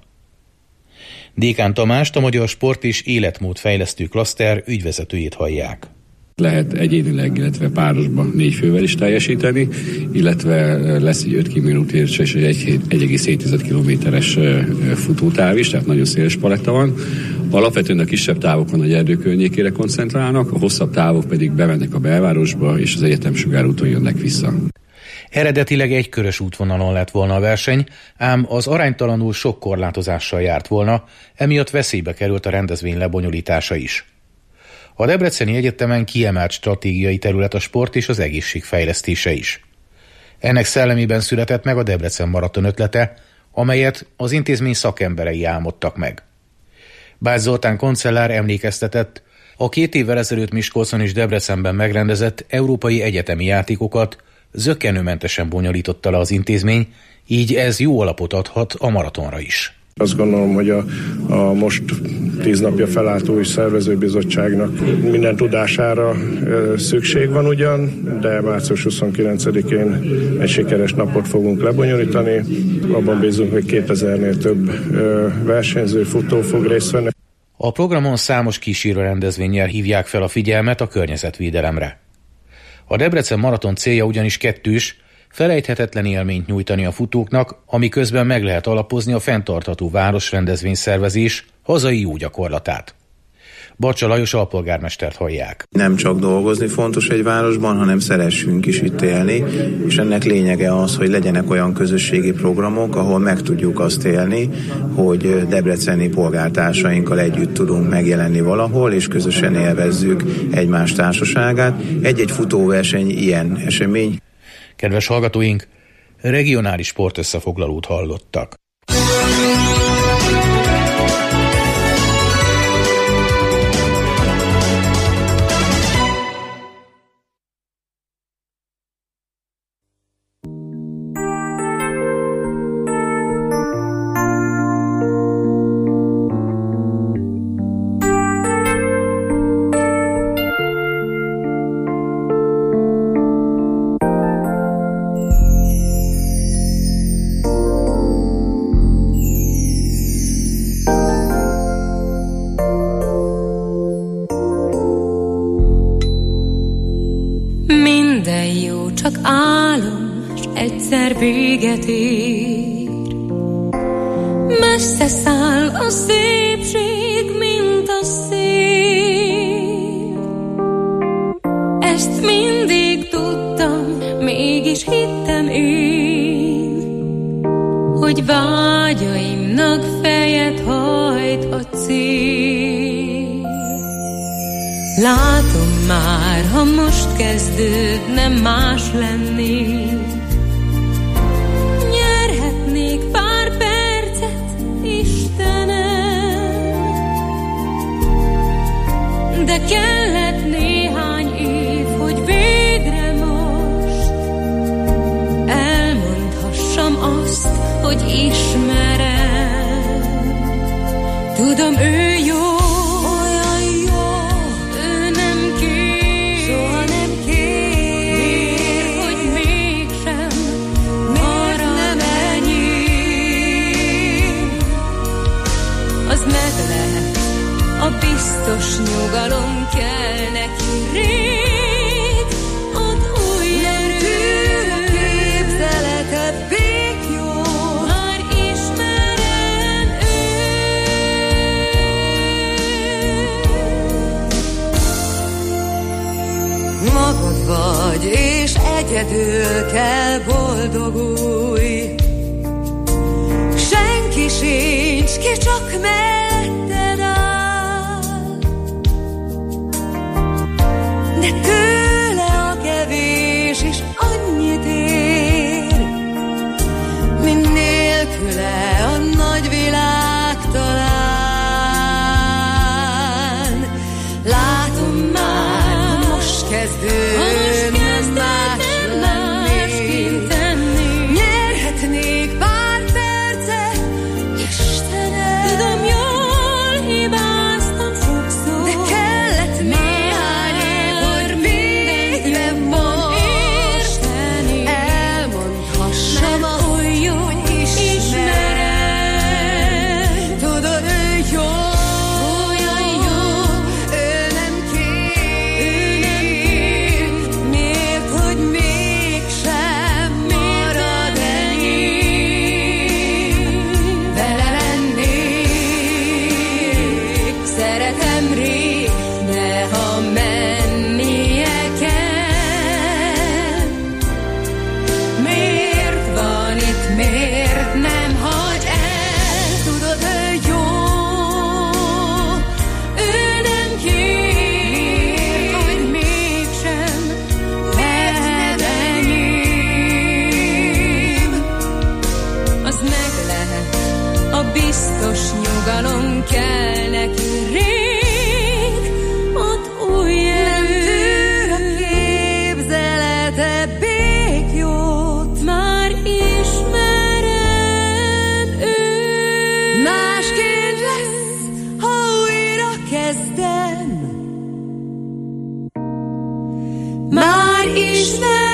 S: Dékán Tamást, a Magyar Sport és Életmódfejlesztő Klaszter ügyvezetőjét hallják.
V: Lehet egyénileg, illetve párosban 4 fővel is teljesíteni, illetve lesz egy 5 km és egy 1,7 kilométeres futótáv is, tehát nagyon széles paletta van. Alapvetően a kisebb távokon a Erdő környékére koncentrálnak, a hosszabb távok pedig bemennek a belvárosba, és az egyetem sugárúton jönnek vissza.
S: Eredetileg egy körös útvonalon lett volna a verseny, ám az aránytalanul sok korlátozással járt volna, emiatt veszélybe került a rendezvény lebonyolítása is. A Debreceni Egyetemen kiemelt stratégiai terület a sport és az egészség fejlesztése is. Ennek szellemében született meg a Debrecen maraton ötlete, amelyet az intézmény szakemberei álmodtak meg. Bács Zoltán kancellár emlékeztetett, a 2 évvel ezelőtt Miskolcon és Debrecenben megrendezett európai egyetemi játékokat zökkenőmentesen bonyolította le az intézmény, így ez jó alapot adhat a maratonra is.
D: Azt gondolom, hogy a most 10 napja felállt új szervezőbizottságnak minden tudására szükség van ugyan, de március 29-én egy sikeres napot fogunk lebonyolítani. Abban bízunk, hogy 2000-nél több versenyző, futó fog részt venni.
S: A programon számos kísérő rendezvénnyel hívják fel a figyelmet a környezetvédelemre. A Debrecen maraton célja ugyanis kettős, felejthetetlen élményt nyújtani a futóknak, ami közben meg lehet alapozni a fenntartható városrendezvényszervezés hazai jó gyakorlatát. Bacsa Lajos alpolgármestert hallják.
E: Nem csak dolgozni fontos egy városban, hanem szeressünk is itt élni, és ennek lényege az, hogy legyenek olyan közösségi programok, ahol meg tudjuk azt élni, hogy debreceni polgártársainkkal együtt tudunk megjelenni valahol, és közösen élvezzük egymás társaságát. Egy-egy futóverseny ilyen esemény.
S: Kedves hallgatóink, regionális sportösszefoglalót hallottak.
Q: Véget ér. Messze száll a szépség, mint a szél. Ezt mindig tudtam, mégis hittem én, hogy vágyaimnak fejet hajt a cél. Látom már, ha most kezdődne, más lennék. De kellett néhány év, hogy végre most elmondhassam azt, hogy ismerem. Tudom, ő jó, olyan jó, ő nem kér, soha nem kér. Miért, hogy mégsem, miért nem enyém? Az meg lehet, a biztos nyugalom kell neki rég, ad új erőt, a képzeletet bék jó, már ismerem őt. Magad vagy, és egyedül kell boldogulj, senki sincs, ki csak melletted áll. De tőle a kevés is annyit ér, mint nélküle a nagy világ talán. Látom már, ha most kezdődne más lenni, nyerhetnék pár percet, Istenem. Tudom, jól hibáztam sokszor, de kellett néhány év, hogy végre most elmondhassam, hogy ismerem. Tudod, ő jó, olyan jó, ő nem kér. Miért, hogy mégsem marad enyém? Vele lennék, szeretem rég, de ha mennie kell, már ismer.